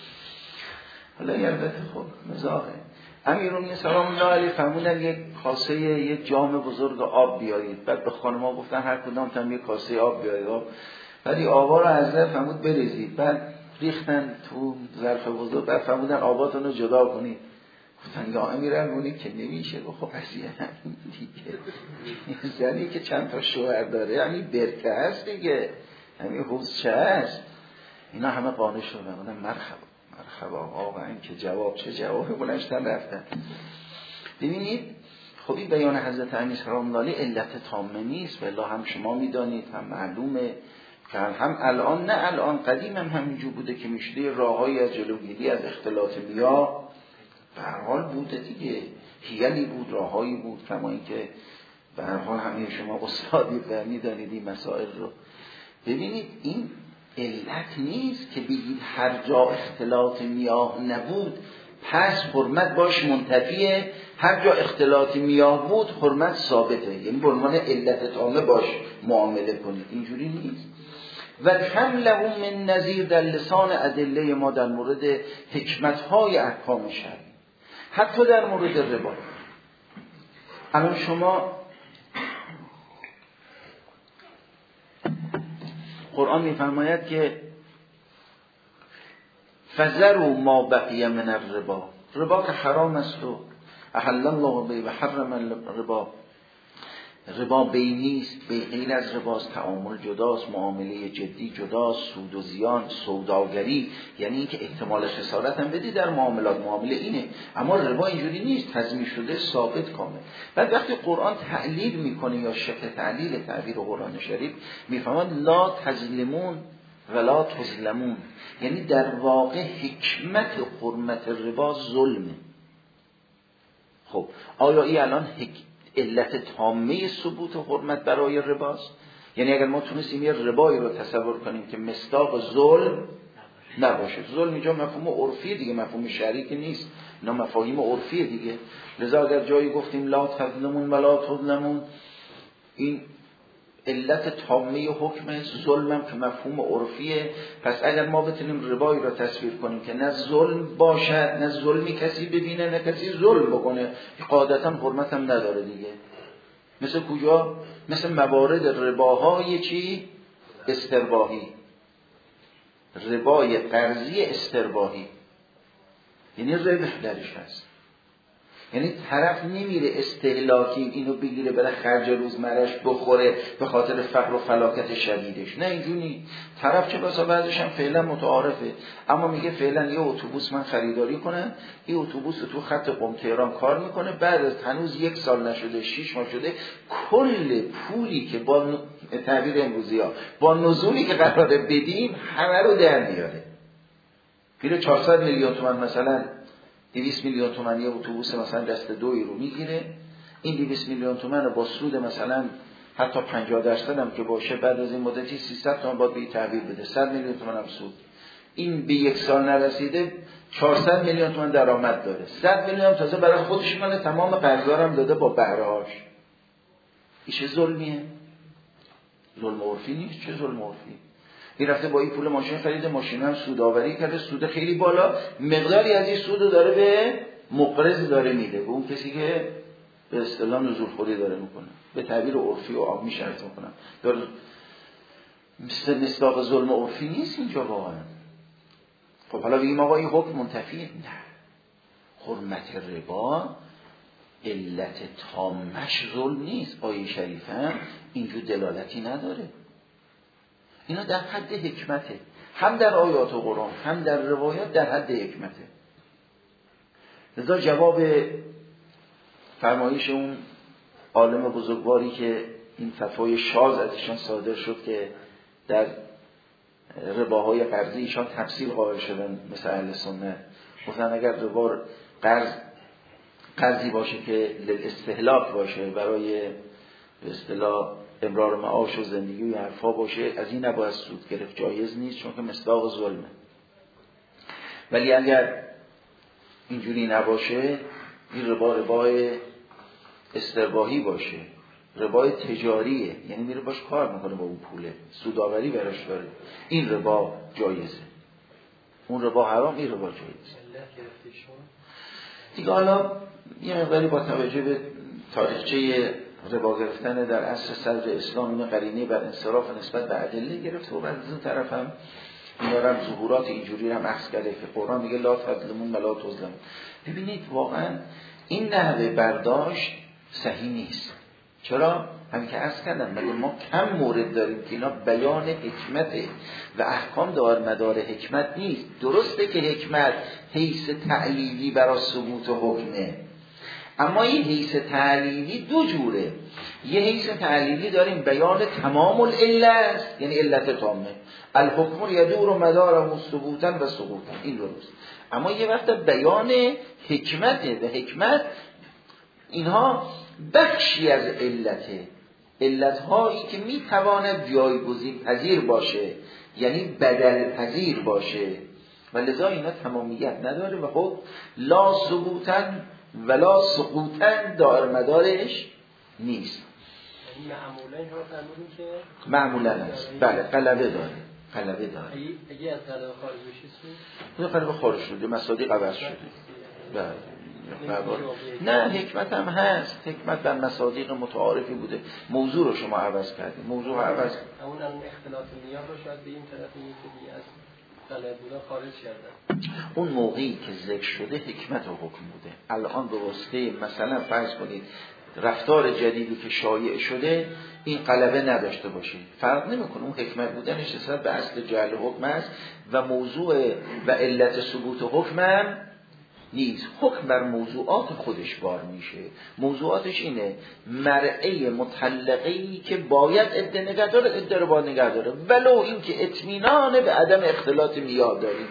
حالا البته خب مزاحه. امیرالمومنین سلام الله علیه فرمودن یک کاسه یک جام بزرگ آب بیارید. بعد به خانم‌ها گفتن هر کدام تام یک کاسه آب بیارید. بعد آبا رو از در فرمود بریزید. بعد ریختن تو ظرف بزرگ. بعد فرمودن آباتون رو جدا کنید. گفتن یا امیرالمومنین که نمیشه. خب قضیه همین دیگه. زنی که چند تا شوهر داره یعنی برکه هست دیگه، همین حوزچه هست. اینا همه قانع شدن. گفتن مرحبا واقعا که جواب چه جوابی بلنشتن رفتن. ببینید خب این بیان حضرت امیر سلام الله علیه علت تامه نیست، والله هم شما میدانید هم معلومه که هم الان نه الان قدیم هم همینجور بوده که میشده راههایی از جلوگیری از اختلاط میاه به هر حال بوده دیگه، حیلی بود، راههایی بود، کما اینکه به هر حال همه شما استادی و میدانید این مسائل رو. ببینید این علت نیست که بگید هر جا اختلاط میاه نبود پس حرمت باش منتفیه، هر جا اختلاط میاه بود حرمت ثابته، یعنی به عنوان علت تامه باش معامله کنید. اینجوری نیست. و کم لهم من نظیر در لسان ادله ما در مورد حکمت‌های احکام شرعی، حتی در مورد ربا. الان شما قرآن می‌فرماید که فذروا ما بقی من الربا، ربا که حرام است و احل الله به و حرم الربا، ربا بینی است، غیر از رباست، تعامل جداست، معامله جدی جداست، سود و زیان، سوداگری، یعنی اینکه احتمال خسارت هم بدی در معاملات، معامله اینه. اما ربا اینجوری نیست، تضمین شده، ثابت، کامل. بعد وقتی قرآن تعلیل میکنه یا شبه تعلیل تعبیر قرآن شریف میفهمن لا تظلمون ولا تظلمون، یعنی در واقع حکمت حرمت ربا ظلمه. خب آیا این الان علت تامه ثبوت حرمت برای رباست؟ یعنی اگر ما تونستیم یه ربایی رو تصور کنیم که مصداق ظلم نباشه، ظلم اینجا مفهوم عرفی دیگه، مفهوم شرعی که نیست، اینا مفاهیم عرفی دیگه. لذا اگر جایی گفتیم لا تظلمون ولا تظلمون، این علت تامه حکم ظلمم که مفهوم عرفیه. پس اگر ما بتونیم ربایی را تصویر کنیم که نه ظلم باشد، نه ظلمی کسی ببینه نه کسی ظلم بکنه، قاعدتا حرمت هم نداره دیگه. مثل کجا؟ مثل موارد رباهای چی؟ استرباحی، ربای قرضی استرباحی، یعنی ربح درش هست. یعنی طرف نمیره استهلاکی اینو بگیره برای خرج روزمرش بخوره به خاطر فقر و فلاکت شدیدش، نه اینجوری. طرف چه بسا بعضش هم فعلا متعارفه، اما میگه فعلا یه اتوبوس من خریداری کنم، این اتوبوس تو خط قم تهران کار میکنه، بعد از هنوز 1 سال نشده 6 ماه شده، کل پولی که با تعبیر امروزی ها با نزولی که قراره بدیم همه رو در میاره. میره 400 میلیون تومان مثلا 200 میلیون تومان یه اتوبوس مثلا دست دوی رو میگیره، این 200 میلیون تومان رو با سود مثلا حتی 50% هم که باشه بعد از این مدتی 300 تومان باید به تحویل بده، 100 میلیون تومان هم سود. این به یک سال نرسیده 400 میلیون تومان درآمد داره، 100 میلیون هم تازه برای خودش مونه، تمام قرضا هم داده با بهره‌هاش. این چه ظلمیه؟ ظلم عرفی نیست. چه ظلم عرفی؟ این رفته با این پول ماشین خریده، ماشین هم سودآوری کرده، سود خیلی بالا، مقداری از این سود داره به مقرض داره میده، به اون کسی که به اصطلاح نزول خوری داره میکنه، به تعبیر عرفی و عامی شرط میکنم. داره مصداق ظلم عرفی نیست اینجا واقعا. خب حالا بگیم آقا این حکم منتفیه؟ نه. حرمت ربا علت تامش ظلم نیست. آیه شریفه هم اینجور دلالتی نداره. اینا در حد حکمته، هم در آیات قرآن هم در روایات در حد حکمته. لذا جواب فرمایش اون عالم بزرگواری که این فتوای شاذ ازشان صادر شد که در رباهای قرضی ایشان تفصیل قائل شدن مثل اهل سنت، گفتن اگر ربا قرضی باشه که للاستهلاک باشه، برای به اصطلاح امرار معاش و زندگی و حرفا باشه، از این نباید سود گرفت، جایز نیست، چون که مصداق ظلمه. ولی اگر اینجوری نباشه، این ربای استرباحی باشه، ربای تجاریه، یعنی میره باش کار میکنه با اون پوله، سوداوری براش داره، این ربا جایزه. اون ربا حرام، این ربا جایزه. دیگه حالا یه مقداری با توجه به تاریخچه ربا گرفتن در عصر صدر اسلام این قرینه بر انصراف نسبت به ادله گرفت، و از این طرف هم اینا هم ظهورات اینجوری هم اخذ کرده که قرآن میگه لا تظلمون ولا تظلمون. ببینید واقعا این نحوه برداشت صحیح نیست. چرا؟ همین که عرض کردم، مگه ما کم مورد داریم که اینا بیان حکمته و احکام دار مدار حکمت نیست. درسته که حکمت حیث تعلیلی برای ثبوت حکمه، اما این حیث تعلیلی دو جوره. یه حیث تعلیلی داریم بیان تمام العله است، یعنی علت تامه، الحکم یدور مداره ثبوتا و سقوطا، این درست. اما یه وقت بیان حکمته و حکمت اینها بخشی از علته، علتهایی که میتواند جایگزین پذیر باشه، یعنی بدل پذیر باشه، و لذا اینا تمامیت نداره و خب لا ثبوتا ولا سقوطا دار مدارش نیست. معمولا این رو فرمودیم که معمولا است، بله، غلبه داره. اگه از غلبه خارج بشید غلبه خارج شده، مصادیق عوض شده. بله. نه، حکمت هم هست، حکمت در مصادیق متعارفی بوده، موضوع رو شما عوض کردید، موضوع رو عوض. اون اختلاف نیاز رو شاید به این طرف میگه از غلبه بوده خارج کردن. اون موقعی که ذکر شده حکمت و حکم بوده. الان به واسطه مثلا فرض کنید رفتار جدیدی که شایع شده این غلبه نداشته باشه، فرق نمیکنه، اون حکمت بودنش نسبت به اصل جعل حکم است و موضوع و علت ثبوت حکم هم نیست. حکم بر موضوعات خودش بار میشه. موضوعاتش اینه مرعه مطلقه‌ای که باید عده نگه داره، عده رو باید نگه داره، ولو این که اطمینان به عدم اختلاط میاد داریم.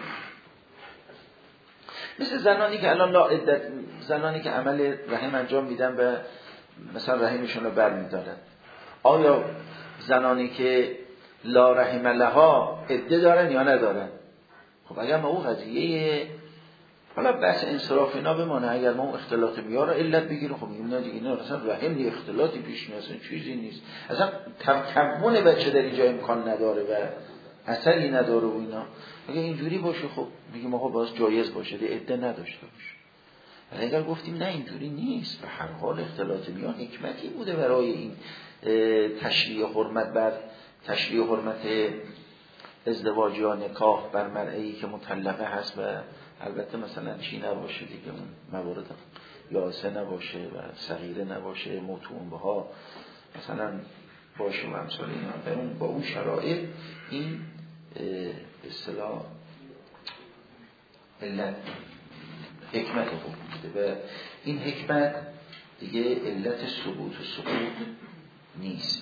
مثل زنانی که الان لا عدت، زنانی که عمل رحم انجام میدن و مثلا رحمشون رو بر میدارن، آیا زنانی که لا رحم لها عده دارن یا ندارن؟ خب اگر ما اون قضیه حالا بحث انصراف اینا بمانه، اگر ما اون اختلاط میار رو علت بگیریم، خب اینا دیگه اینا اصلا رحم یه اختلاطی پیش میاد، اصلا چیزی نیست، اصلا تمون بچه در اینجا امکان نداره و اثری نداره و اینا. اگه اینجوری باشه خب میگیم آقا باز جایز باشه، دی عده نداشته باشه. ولی اگر گفتیم نه اینجوری نیست، به هر حال اختلاط میان حکمتی بوده برای این تشریع حرمت بر تشریع حرمت ازدواج یا نکاح بر مرعی که مطلقه هست، و البته مثلا چی نباشه دیگه، اون موارد یاسه نباشه و صغیره نباشه، موتون بها مثلا باشه و امثال اینا، با اون شرایط این اصطلاح علت حکمت حکم بوده و این حکمت دیگه علت ثبوت و سقوط نیست.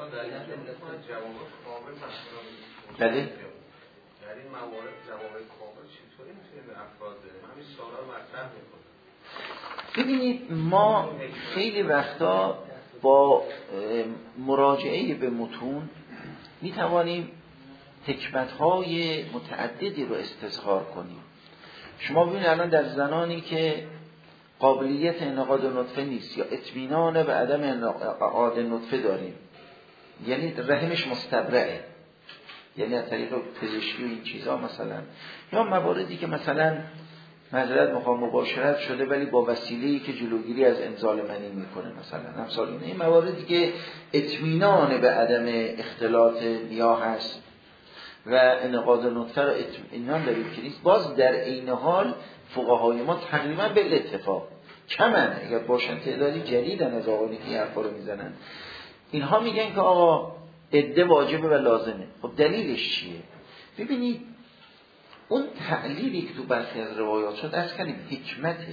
در این جواب کامل مثلا بله در این موارد جواب کامل چطوری میتونیم به افراد همین سوالا رو مطرح میکنیم؟ ببینید ما خیلی وقتا با مراجعه به متون میتوانیم حکمت‌های متعددی رو استظهار کنیم. شما ببینید الان در زنانی که قابلیت انعقاد نطفه نیست یا اطمینان به عدم انعقاد نطفه داریم، یعنی رحمش مستبرئه، یعنی از طریق پزشکی و این چیزا مثلا، یا مواردی که مثلا معذرت میخوام مباشرت شده ولی با وسیله‌ای که جلوگیری از انزال منی میکنه مثلا، امثال این مواردی که اطمینان به عدم اختلاط میاه هست و انعقاد نطفه رو اطمینان داریم که نیست، باز در عین حال فقهای ما تقریبا به اتفاق کمن، اگر باشن تعدادی جدیدن از آقایی که این حرفا رو میزنن، اینها میگن که آقا عده واجبه و لازمه. خب دلیلش چیه؟ ببینید اون تعلیلی که تو برخی از روایات شد از کنیم حکمته.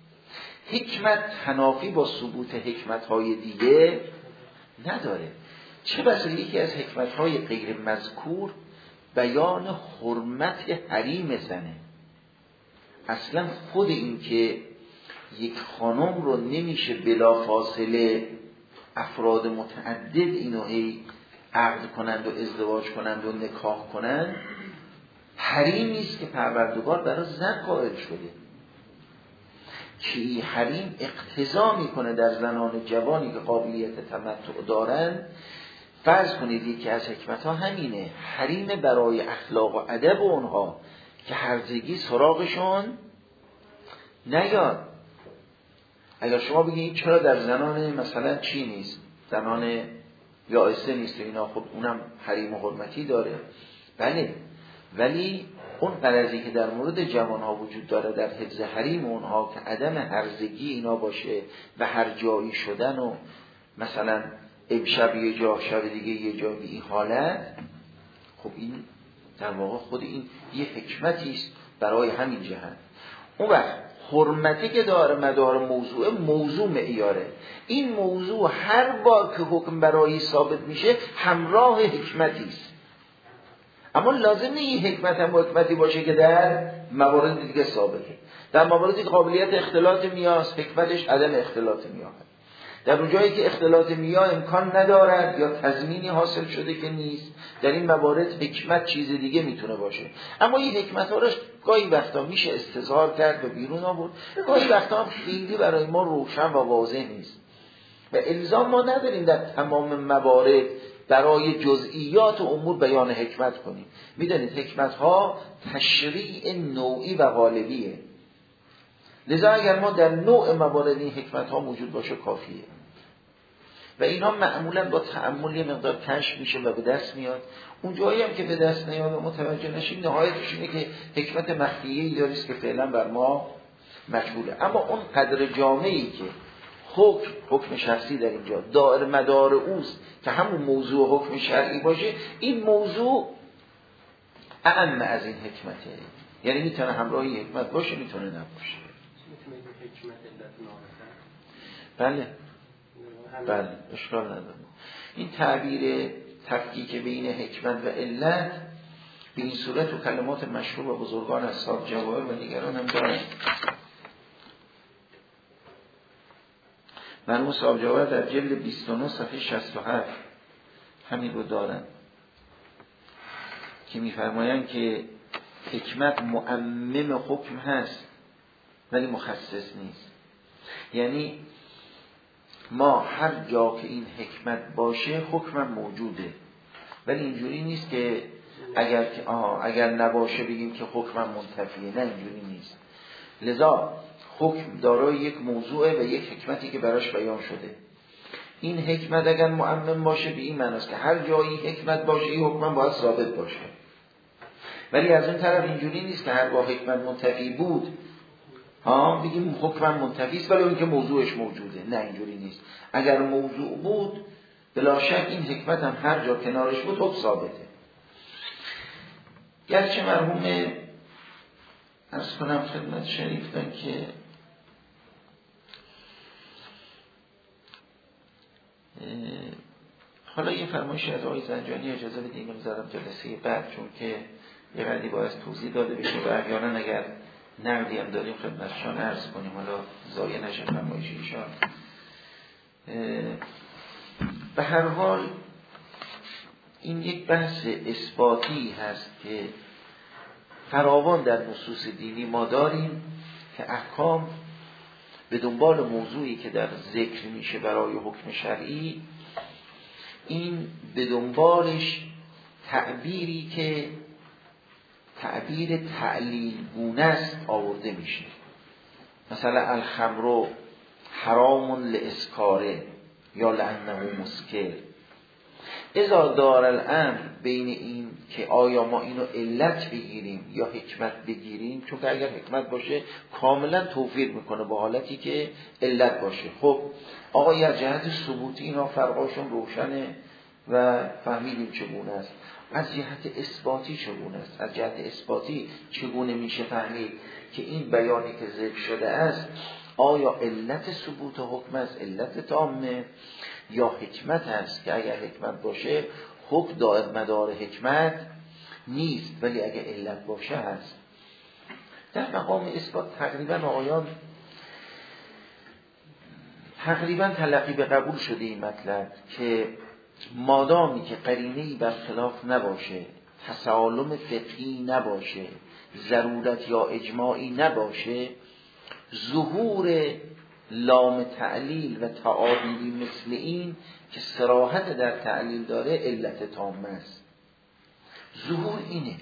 حکمت تنافی با ثبوت حکمت‌های دیگه نداره. چه بسا یکی از حکمت‌های غیر مذکور بیان حرمت حریم زنه. اصلا خود این که یک خانم رو نمیشه بلا فاصله افراد متعدد اینو هی عقد کنند و ازدواج کنند و نکاح کنند، حریمی است که پروردگار برای زن قائل شده که این حریم اقتضا میکنه در زنان جوانی که قابلیت تمتع دارن. فرض کنید یکی از حکمت‌ها همینه، حریم برای اخلاق و ادب اونها که هرزگی سراغشون نیاد. اگر شما بگید چرا در زنان مثلا چی نیست، زنان یائسه نیست، اینا خب اونم حریم و حرمتی داره، بله، ولی اون غرضی که در مورد جوانها وجود داره در حفظ حریم اونها که عدم هرزگی اینا باشه و هر جایی شدن و مثلا امشب یه جا شب دیگه یه جا به این حالت، خب این در واقع خود این یه حکمتی است برای همین جهت. اون وقت حرمتی که داره مدار موضوع معیاره، این موضوع هر بار که حکم برای ثابت میشه همراه حکمتی است، اما لازم نیست این حکمت هم حکمتی باشه که در موارد دیگه ثابته. در مواردی که قابلیت اختلاط میاه حکمتش عدم اختلاط میاه، در اون جایی که اختلاط میاه امکان ندارد یا تضمینی حاصل شده که نیست، در این موارد حکمت چیز دیگه میتونه باشه. اما این حکمت ها رو گاهی وقتا میشه استظهار کرد و بیرون آورد، گاهی وقتا هم خیلی برای ما روشن و واضح نیست و الزام ما نداریم در تمام موارد برای جزئیات و امور بیان حکمت کنیم. میدونید حکمت ها تشریع نوعی و غالبیه، لذا اگر ما در نوع موارد این حکمت ها موجود باشه کافیه و اینا معمولا با تأمل یه مقدار کشف میشه و به دست میاد. اون جایی هم که به دست نیاد و متوجه نشیم نهایتش اینه که حکمت مخفیه‌ای داریست که فعلا بر ما مجهوله. اما اون قدر جامعی که حکم شخصی در اینجا دائر مدار اوست که همون موضوع حکم شرعی باشه، این موضوع اعم از این حکمته، یعنی میتونه همراهی حکمت باشه میتونه نباشه. بله بله اشکال نداره. این تعبیر تفکیک بین حکمت و علت به این صورت و کلمات مشهور و بزرگان اصحاب جواهر و دیگران هم دارن. مرحوم صاحب جواهر در جلد 29 صفحه 67 همین رو دارن که میفرمایند که حکمت معمم حکم هست ولی مخصص نیست. یعنی ما هر جا که این حکمت باشه حکم موجوده، ولی اینجوری نیست که اگر نباشه بگیم که حکم منتفیه، نه اینجوری نیست. لذا حکم دارای یک موضوعه و یک حکمتی که براش بیان شده. این حکمت اگر معمم باشه به این معنی است که هر جایی حکمت باشه این حکم باید ثابت باشه، ولی از اون طرف اینجوری نیست که هر جا حکمت منتفی بود بگیم حکم منتفی است ولی اون که موضوعش موجوده، نه اینجوری نیست. اگر موضوع بود بلا شک این حکمت هم هر جا کنارش بود حکم ثابته. گرچه مرحوم عرض کنم خدمت شریفتان که حالا یه فرمایشی از آقای زنجانی اجازه بدیم میذارم جلسه بعد، چون که یه قدری باید توضیح داده بشه و احیانا اگر نقدی هم داریم خدمتشان عرض کنیم، حالا ضایع نشه فرمایش ایشان. به هر حال این یک بحث اثباتی هست که فراوان در نصوص دینی ما داریم که احکام به دنبال موضوعی که در ذکر میشه برای حکم شرعی، این به دنبالش تعبیری که تعبیر تعلیل گونه است آورده میشه. مثلا الخمر حرام لاسکاره یا لانه مسکر. اذا دار الامر بین این که آیا ما اینو علت بگیریم یا حکمت بگیریم، چون که اگر حکمت باشه کاملا توفیر میکنه با حالتی که علت باشه. خب آقا یا جهت ثبوتی اینا فرقاشون روشنه و فهمیدیم چگونه است. از جهت اثباتی چگونه است؟ از جهت اثباتی چگونه میشه فهمید که این بیانی که ذکر شده است آیا علت ثبوت حکم است، علت تامه، یا حکمت است که اگر حکمت باشه حکم دائم مدار حکمت نیست ولی اگر علت باشه هست. در مقام اثبات تقریبا آقایان تقریبا تلقی به قبول شده این مطلب که مادامی که قرینه‌ای برخلاف نباشه، تسالم فقهی نباشه، ضرورت یا اجماعی نباشه، ظهور لام تعلیل و تعابیری مثل این که صراحت در تعلیل داره علت تامه است. ظهور اینه،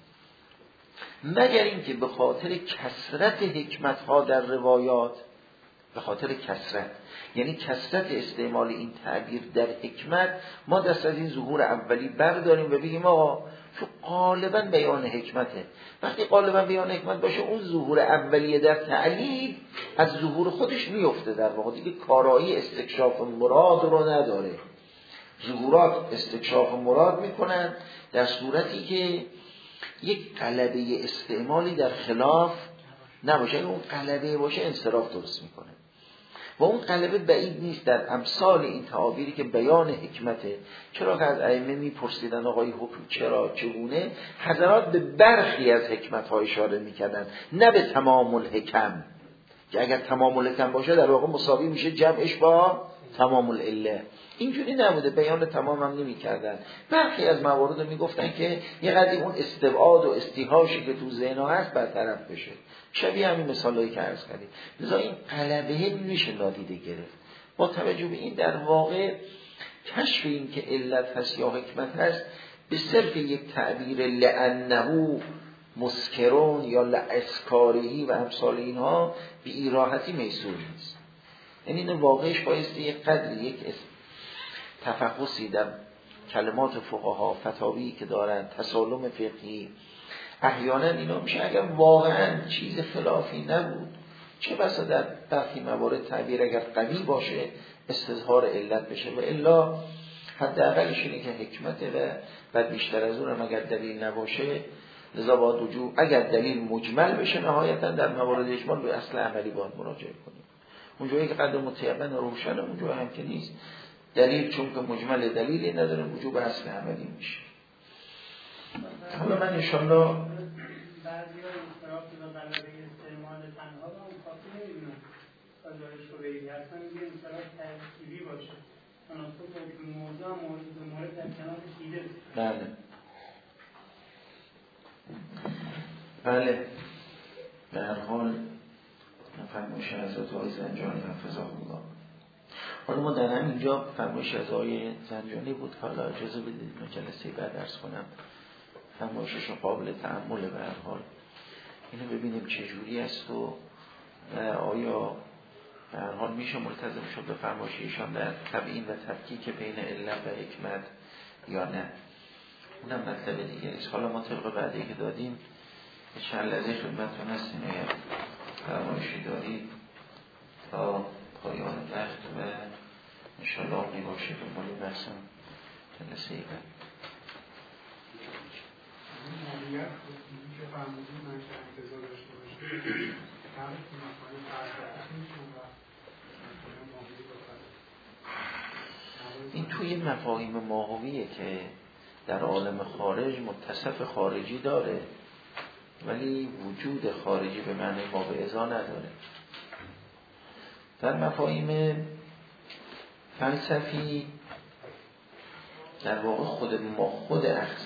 مگر اینکه به خاطر کثرت حکمت‌ها در روایات، به خاطر کثرت، یعنی کثرت استعمال این تعبیر در حکمت، ما دست از این ظهور اولی برداریم و بگیم آقا چون غالبا بیان حکمته. وقتی غالبا بیان حکمت باشه اون ظهور اولیه در تعلیل از ظهور خودش میفته، در واقع دیگه کارایی استکشاف مراد رو نداره. ظهورات استکشاف مراد میکنن در صورتی که یک غلبه استعمالی در خلاف نباشه. اون غلبه باشه انصراف درست میکنه و اون غلبه بعید نیست در امثال این تعابیری که بیان حکمته. چرا که از ائمه میپرسیدن آقای حکم چرا چگونه، حضرات به برخی از حکمت‌ها اشاره میکردن نه به تمام الحکم، که اگر تمام الحکم باشه در واقع مساوی میشه جمعش با تمام العله. اینجوری نبوده، بیان تمام هم نمی‌کردن. برخی از موارد میگفتن که یه قدری اون استبعاد و استیحاشی که تو ذهن‌ها هست برطرف بشه. شبیه همین مثالایی که عرض کردیم. لذا این غلبه میشه نادیده گرفت. با توجه به این در واقع کشف این که علت هست یا حکمت هست به صرف یک تعبیر لانه مسکرون یا لاسکاری و امثال اینها به این راحتی میسور نیست. یعنی این واقعش بایستی یک قدری یک تفحصی در کلمات فقها، فتاوی که دارن، تسالم فقهی، احیانا اینا میشه اگر واقعا چیز خلافی نبود، چه بسا در برخی موارد تعبیر اگر قوی باشه استظهار علت بشه و الا حداقلش اینه که حکمته و بعد بیشتر از اون هم اگر دلیل نباشه لذا باید وجود اگر دلیل مجمل بشه نهایتا در موارد اجمال به اصل عملی باید مراجعه کنیم. اونجایی که قدر متیقن روشنه اونجا هم که نیست دلیل، چون که مجمل دلیلی نداره وجوب اصل عملی میشه. حالا من انشالله بعضی ها انصراف و غلبه استعمال تنها با اون کافی نمیدونم پذارش رو بگیری اصلا میگه انصراف ترکیبی باشه مناسب با که موضوع مورد در کنار دیده. بله به هر حال فرمایش حضرت آقای زنجانی حفظه الله. حالا ما در همینجا فرمایش از آقای زنجانی بود که حالا اجازه بدید من جلسه بعد درس کنم فرمایشش قابل تأمله. به هر حال اینو ببینیم چجوری است و آیا به هر حال میشه ملتزم شد به فرمایش ایشان در تبیین و تفکیک بین علت و حکمت یا نه. اونم مطلب دیگه است. حالا ما طبق بعدی که دادیم چند لحظه خدمتتون هستیم اگر فرمایشی دارید تا پایان وقت و انشاءالله اونی باشه به مالی بحثم جلسه بعد. مالیت که فرمودی من که انتظار داشته باشه تعریف مفاهیم فرق میشون و مفاهیم مالی این توی این مفاهیم ماهویه که در عالم خارج متصف خارجی داره ولی وجود خارجی به معنی مابعضا نداره. در مفاهیم فلسفی در واقع خود اخذ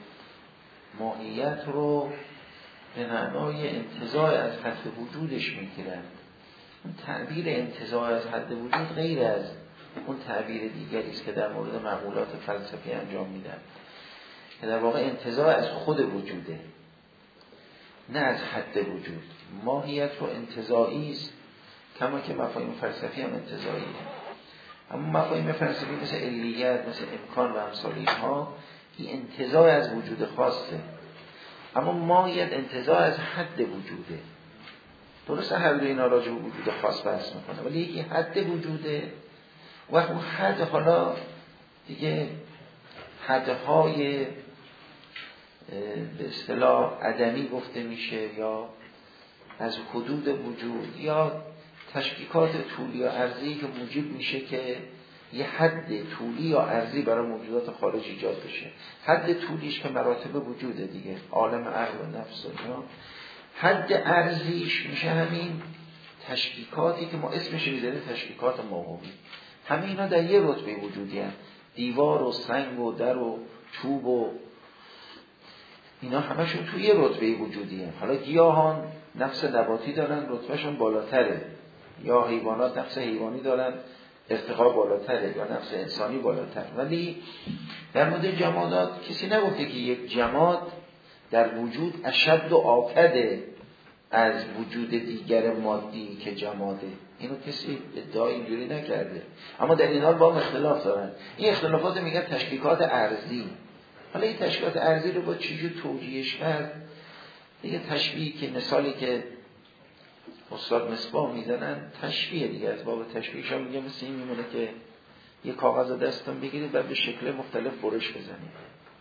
ماهیت رو به معنای انتزاع از حد وجودش میگیرن. اون تعبیر انتزاع از حد وجود غیر از اون تعبیر دیگری است که در مورد مقولات فلسفی انجام میدن که در واقع انتزاع از خود وجوده نه از حد وجود. ماهیت رو انتزاعی است کما که مفاهیم فلسفی هم انتزاعیه. اما مفاهیم فلسفی مثل علیت، مثل امکان و امثال اینها این انتزاع از وجود خاصه، اما ماهیت انتزاع از حد وجوده. درسته هر دو اینا راجع به وجود خاص بحث میکنه ولی یکی حد وجوده و اون حد حالا دیگه حدهای به اصطلاح عدمی گفته میشه یا از حدود وجود یا تشکیکات طولی و عرضی که موجب میشه که یه حد طولی یا عرضی برای موجودات خارج ایجاد بشه. حد طولیش که مراتب وجوده دیگه، عالم عقل و نفس و اینا. حد عرضیش میشه همین تشکیکاتی که ما اسمش میذاریم تشکیکات ماهوی. همه اینا در یه رتبه وجودی هست. دیوار و سنگ و در و چوب و اینا همشون توی یه رتبه وجودی هست. حالا گیاهان نفس نباتی دارن رتبهشون بالاتره، یا حیوانات نفس حیوانی دارن ارتقا بالاتره، یا نفس انسانی بالاتر. ولی در مورد جمادات کسی نگفته که یک جماد در وجود اشد و آکده از وجود دیگر مادی که جماده. اینو کسی ادعای اینجوری نکرده، اما در این حال با هم اختلاف دارن. این اختلافات میگن تشکیکات ارضی. حالا این تشکیکات ارضی رو با چجور توجیهش کرد؟ دیگه تشبیه که مثالی که استاد مصباح میزنن تشبیه دیگه، از باب تشبیهش هم میگه مثل این میمونه که یه کاغذ رو دستتون بگیرید و به شکل مختلف برش بزنید.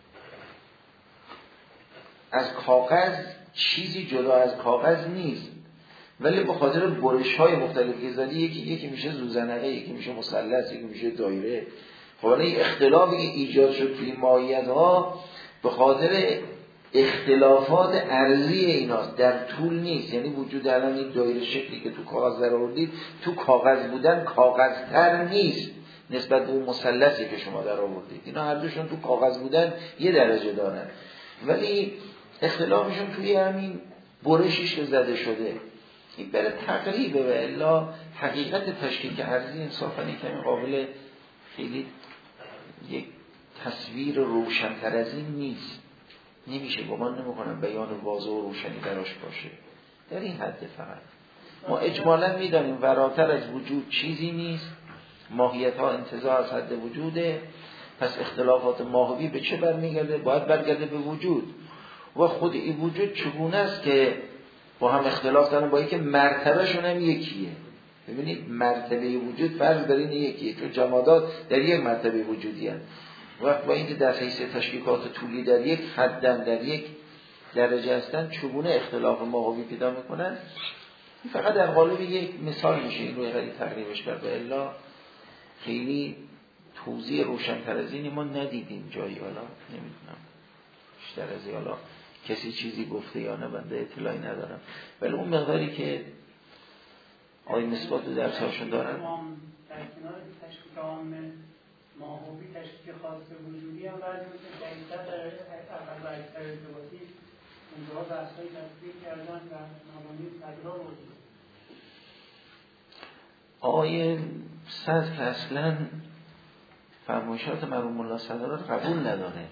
از کاغذ چیزی جدا از کاغذ نیست، ولی به خاطر برش های مختلفی که زدی یکی میشه زوزنقه، یکی میشه مثلث، یکی میشه دایره. خب این اختلافی که ایجاد شد توی ماهیت ها به خاطر اختلافات ارضی ایناست، در طول نیست. یعنی وجود الان این دایره شکلی که تو کاغذ در آوردید تو کاغذ بودن کاغذتر نیست نسبت به اون مثلثی که شما در آوردید. اینا هر دوشون تو کاغذ بودن یه درجه دارن، ولی اختلافشون توی همین برشش که زده شده. این برای تقریبه و الا حقیقت تشکیک ارضی انصافاً کمی قابل خیلی یک تصویر روشن‌تر از این نیست. نمیشه، گمان نمی‌کنم بیان واضح و روشنی براش باشه. در این حد فقط ما اجمالاً می‌دانیم وراتر از وجود چیزی نیست، ماهیت‌ها انتزاع از حد وجوده. پس اختلافات ماهوی به چه برمیگرده؟ باید برگرده به وجود. و خود این وجود چگونه است که با هم اختلاف دارن، با اینکه مرتبهشون هم یکیه. ببینید مرتبه وجود فرض بر این یکیه، چون جمادات در یک مرتبه وجودی هستند. وقت با اینکه در حیث تشکیکات طولی در یک حدن، در یک درجه هستن، چگونه اختلاف ماهوی پیدا میکنن؟ این فقط در قالب یک مثال میشه این رو خیلی تقریبش کرد. الا خیلی توضیح روشن‌تر از اینی ما ندیدیم جایی. حالا نمیدونم بیشتر از این حالا کسی چیزی گفته یا نه، بنده اطلاعی ندارم. ولی اون مقداری که آقای مصباح تو درس‌هاشون دارن در کنار تشکیک عام ماهوی تشکیک خاص وجودی هم بعضی مثل شدیدتر در اقل و اکثر ارتباطی اونجاها بحث‌های تصدیق کردن و مبانی تدرار وجود. آقای صدر که اصلا فرمایشات مرحوم ملا صدر رو قبول نداره.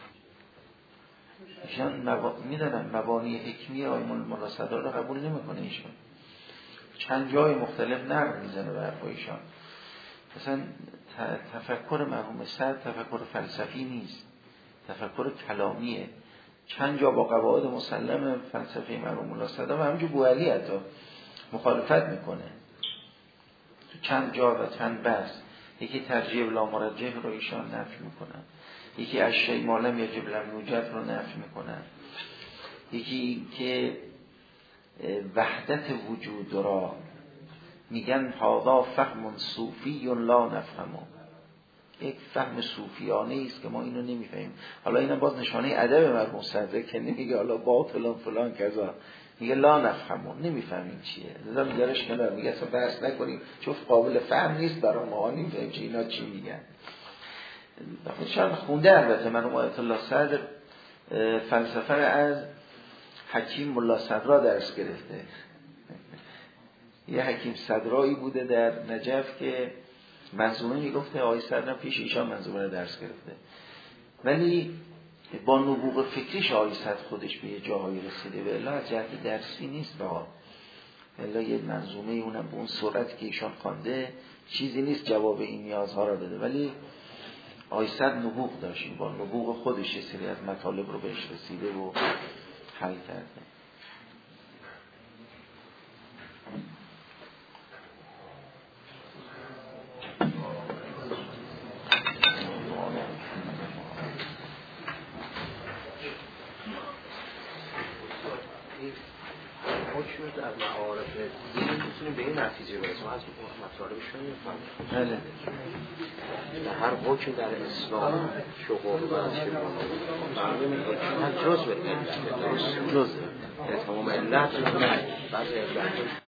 ایشان میدونن مبانی حکمی آقای ملا صدر رو قبول نمیکنه. ایشان چند جای مختلف نقد میزنه به حرفایشان. مثلا تفکر مرحوم صدر تفکر فلسفی نیست، تفکر کلامیه. چند جا با قواعد مسلم فلسفه مرحوم ملا صدر و همینجور بوعلی حتی مخالفت میکنه تو چند جا و چند بحث. یکی ترجیح لا مرجح رو ایشان نفی میکنن، یکی اشیاء مالم یجب لم یوجد رو نفی میکنن، یکی که وحدت وجود را میگن هذا فهم صوفی لا نفهمه. یک فهم صوفیانه است که ما اینو نمیفهمیم. حالا اینم باز نشانه ادب مرحوم صدر که نمیگه حالا باطل فلان کذا، میگه لا نفهمون، نمیفهمیم چیه، لذا میذارش کنار، میگه اصلا بحث نکنیم چون قابل فهم نیست برای ما، نمیفهمیم چه اینا چی میگن. شاید خونده البته مرحوم آیت الله صدر فلسفه از حکیم ملا صدرا درس گرفته. یه حکیم صدرایی بوده در نجف که منظومه میگفته، آقای صدر پیش ایشان منظومه رو درس گرفته، ولی با نبوغ فکریش آقای صدر خودش به یه جاهایی رسیده، و الا از جهت درسی نیست، الا یه منظومه اونم به اون سرعتی که ایشان خوانده چیزی نیست جواب این نیازها را بده، ولی آقای صدر نبوغ داشت، با نبوغ خودش یه سری از مطالب رو بهش رسیده و حل کرده. حکم در معارف دین میتونیم به این نتیجه برسیم از مطالبشون میفهمیم. بله. در هر حکم در اسلام شغل و معلوم حکم هر جزء علت، درست جزء تمام علت بعضی علت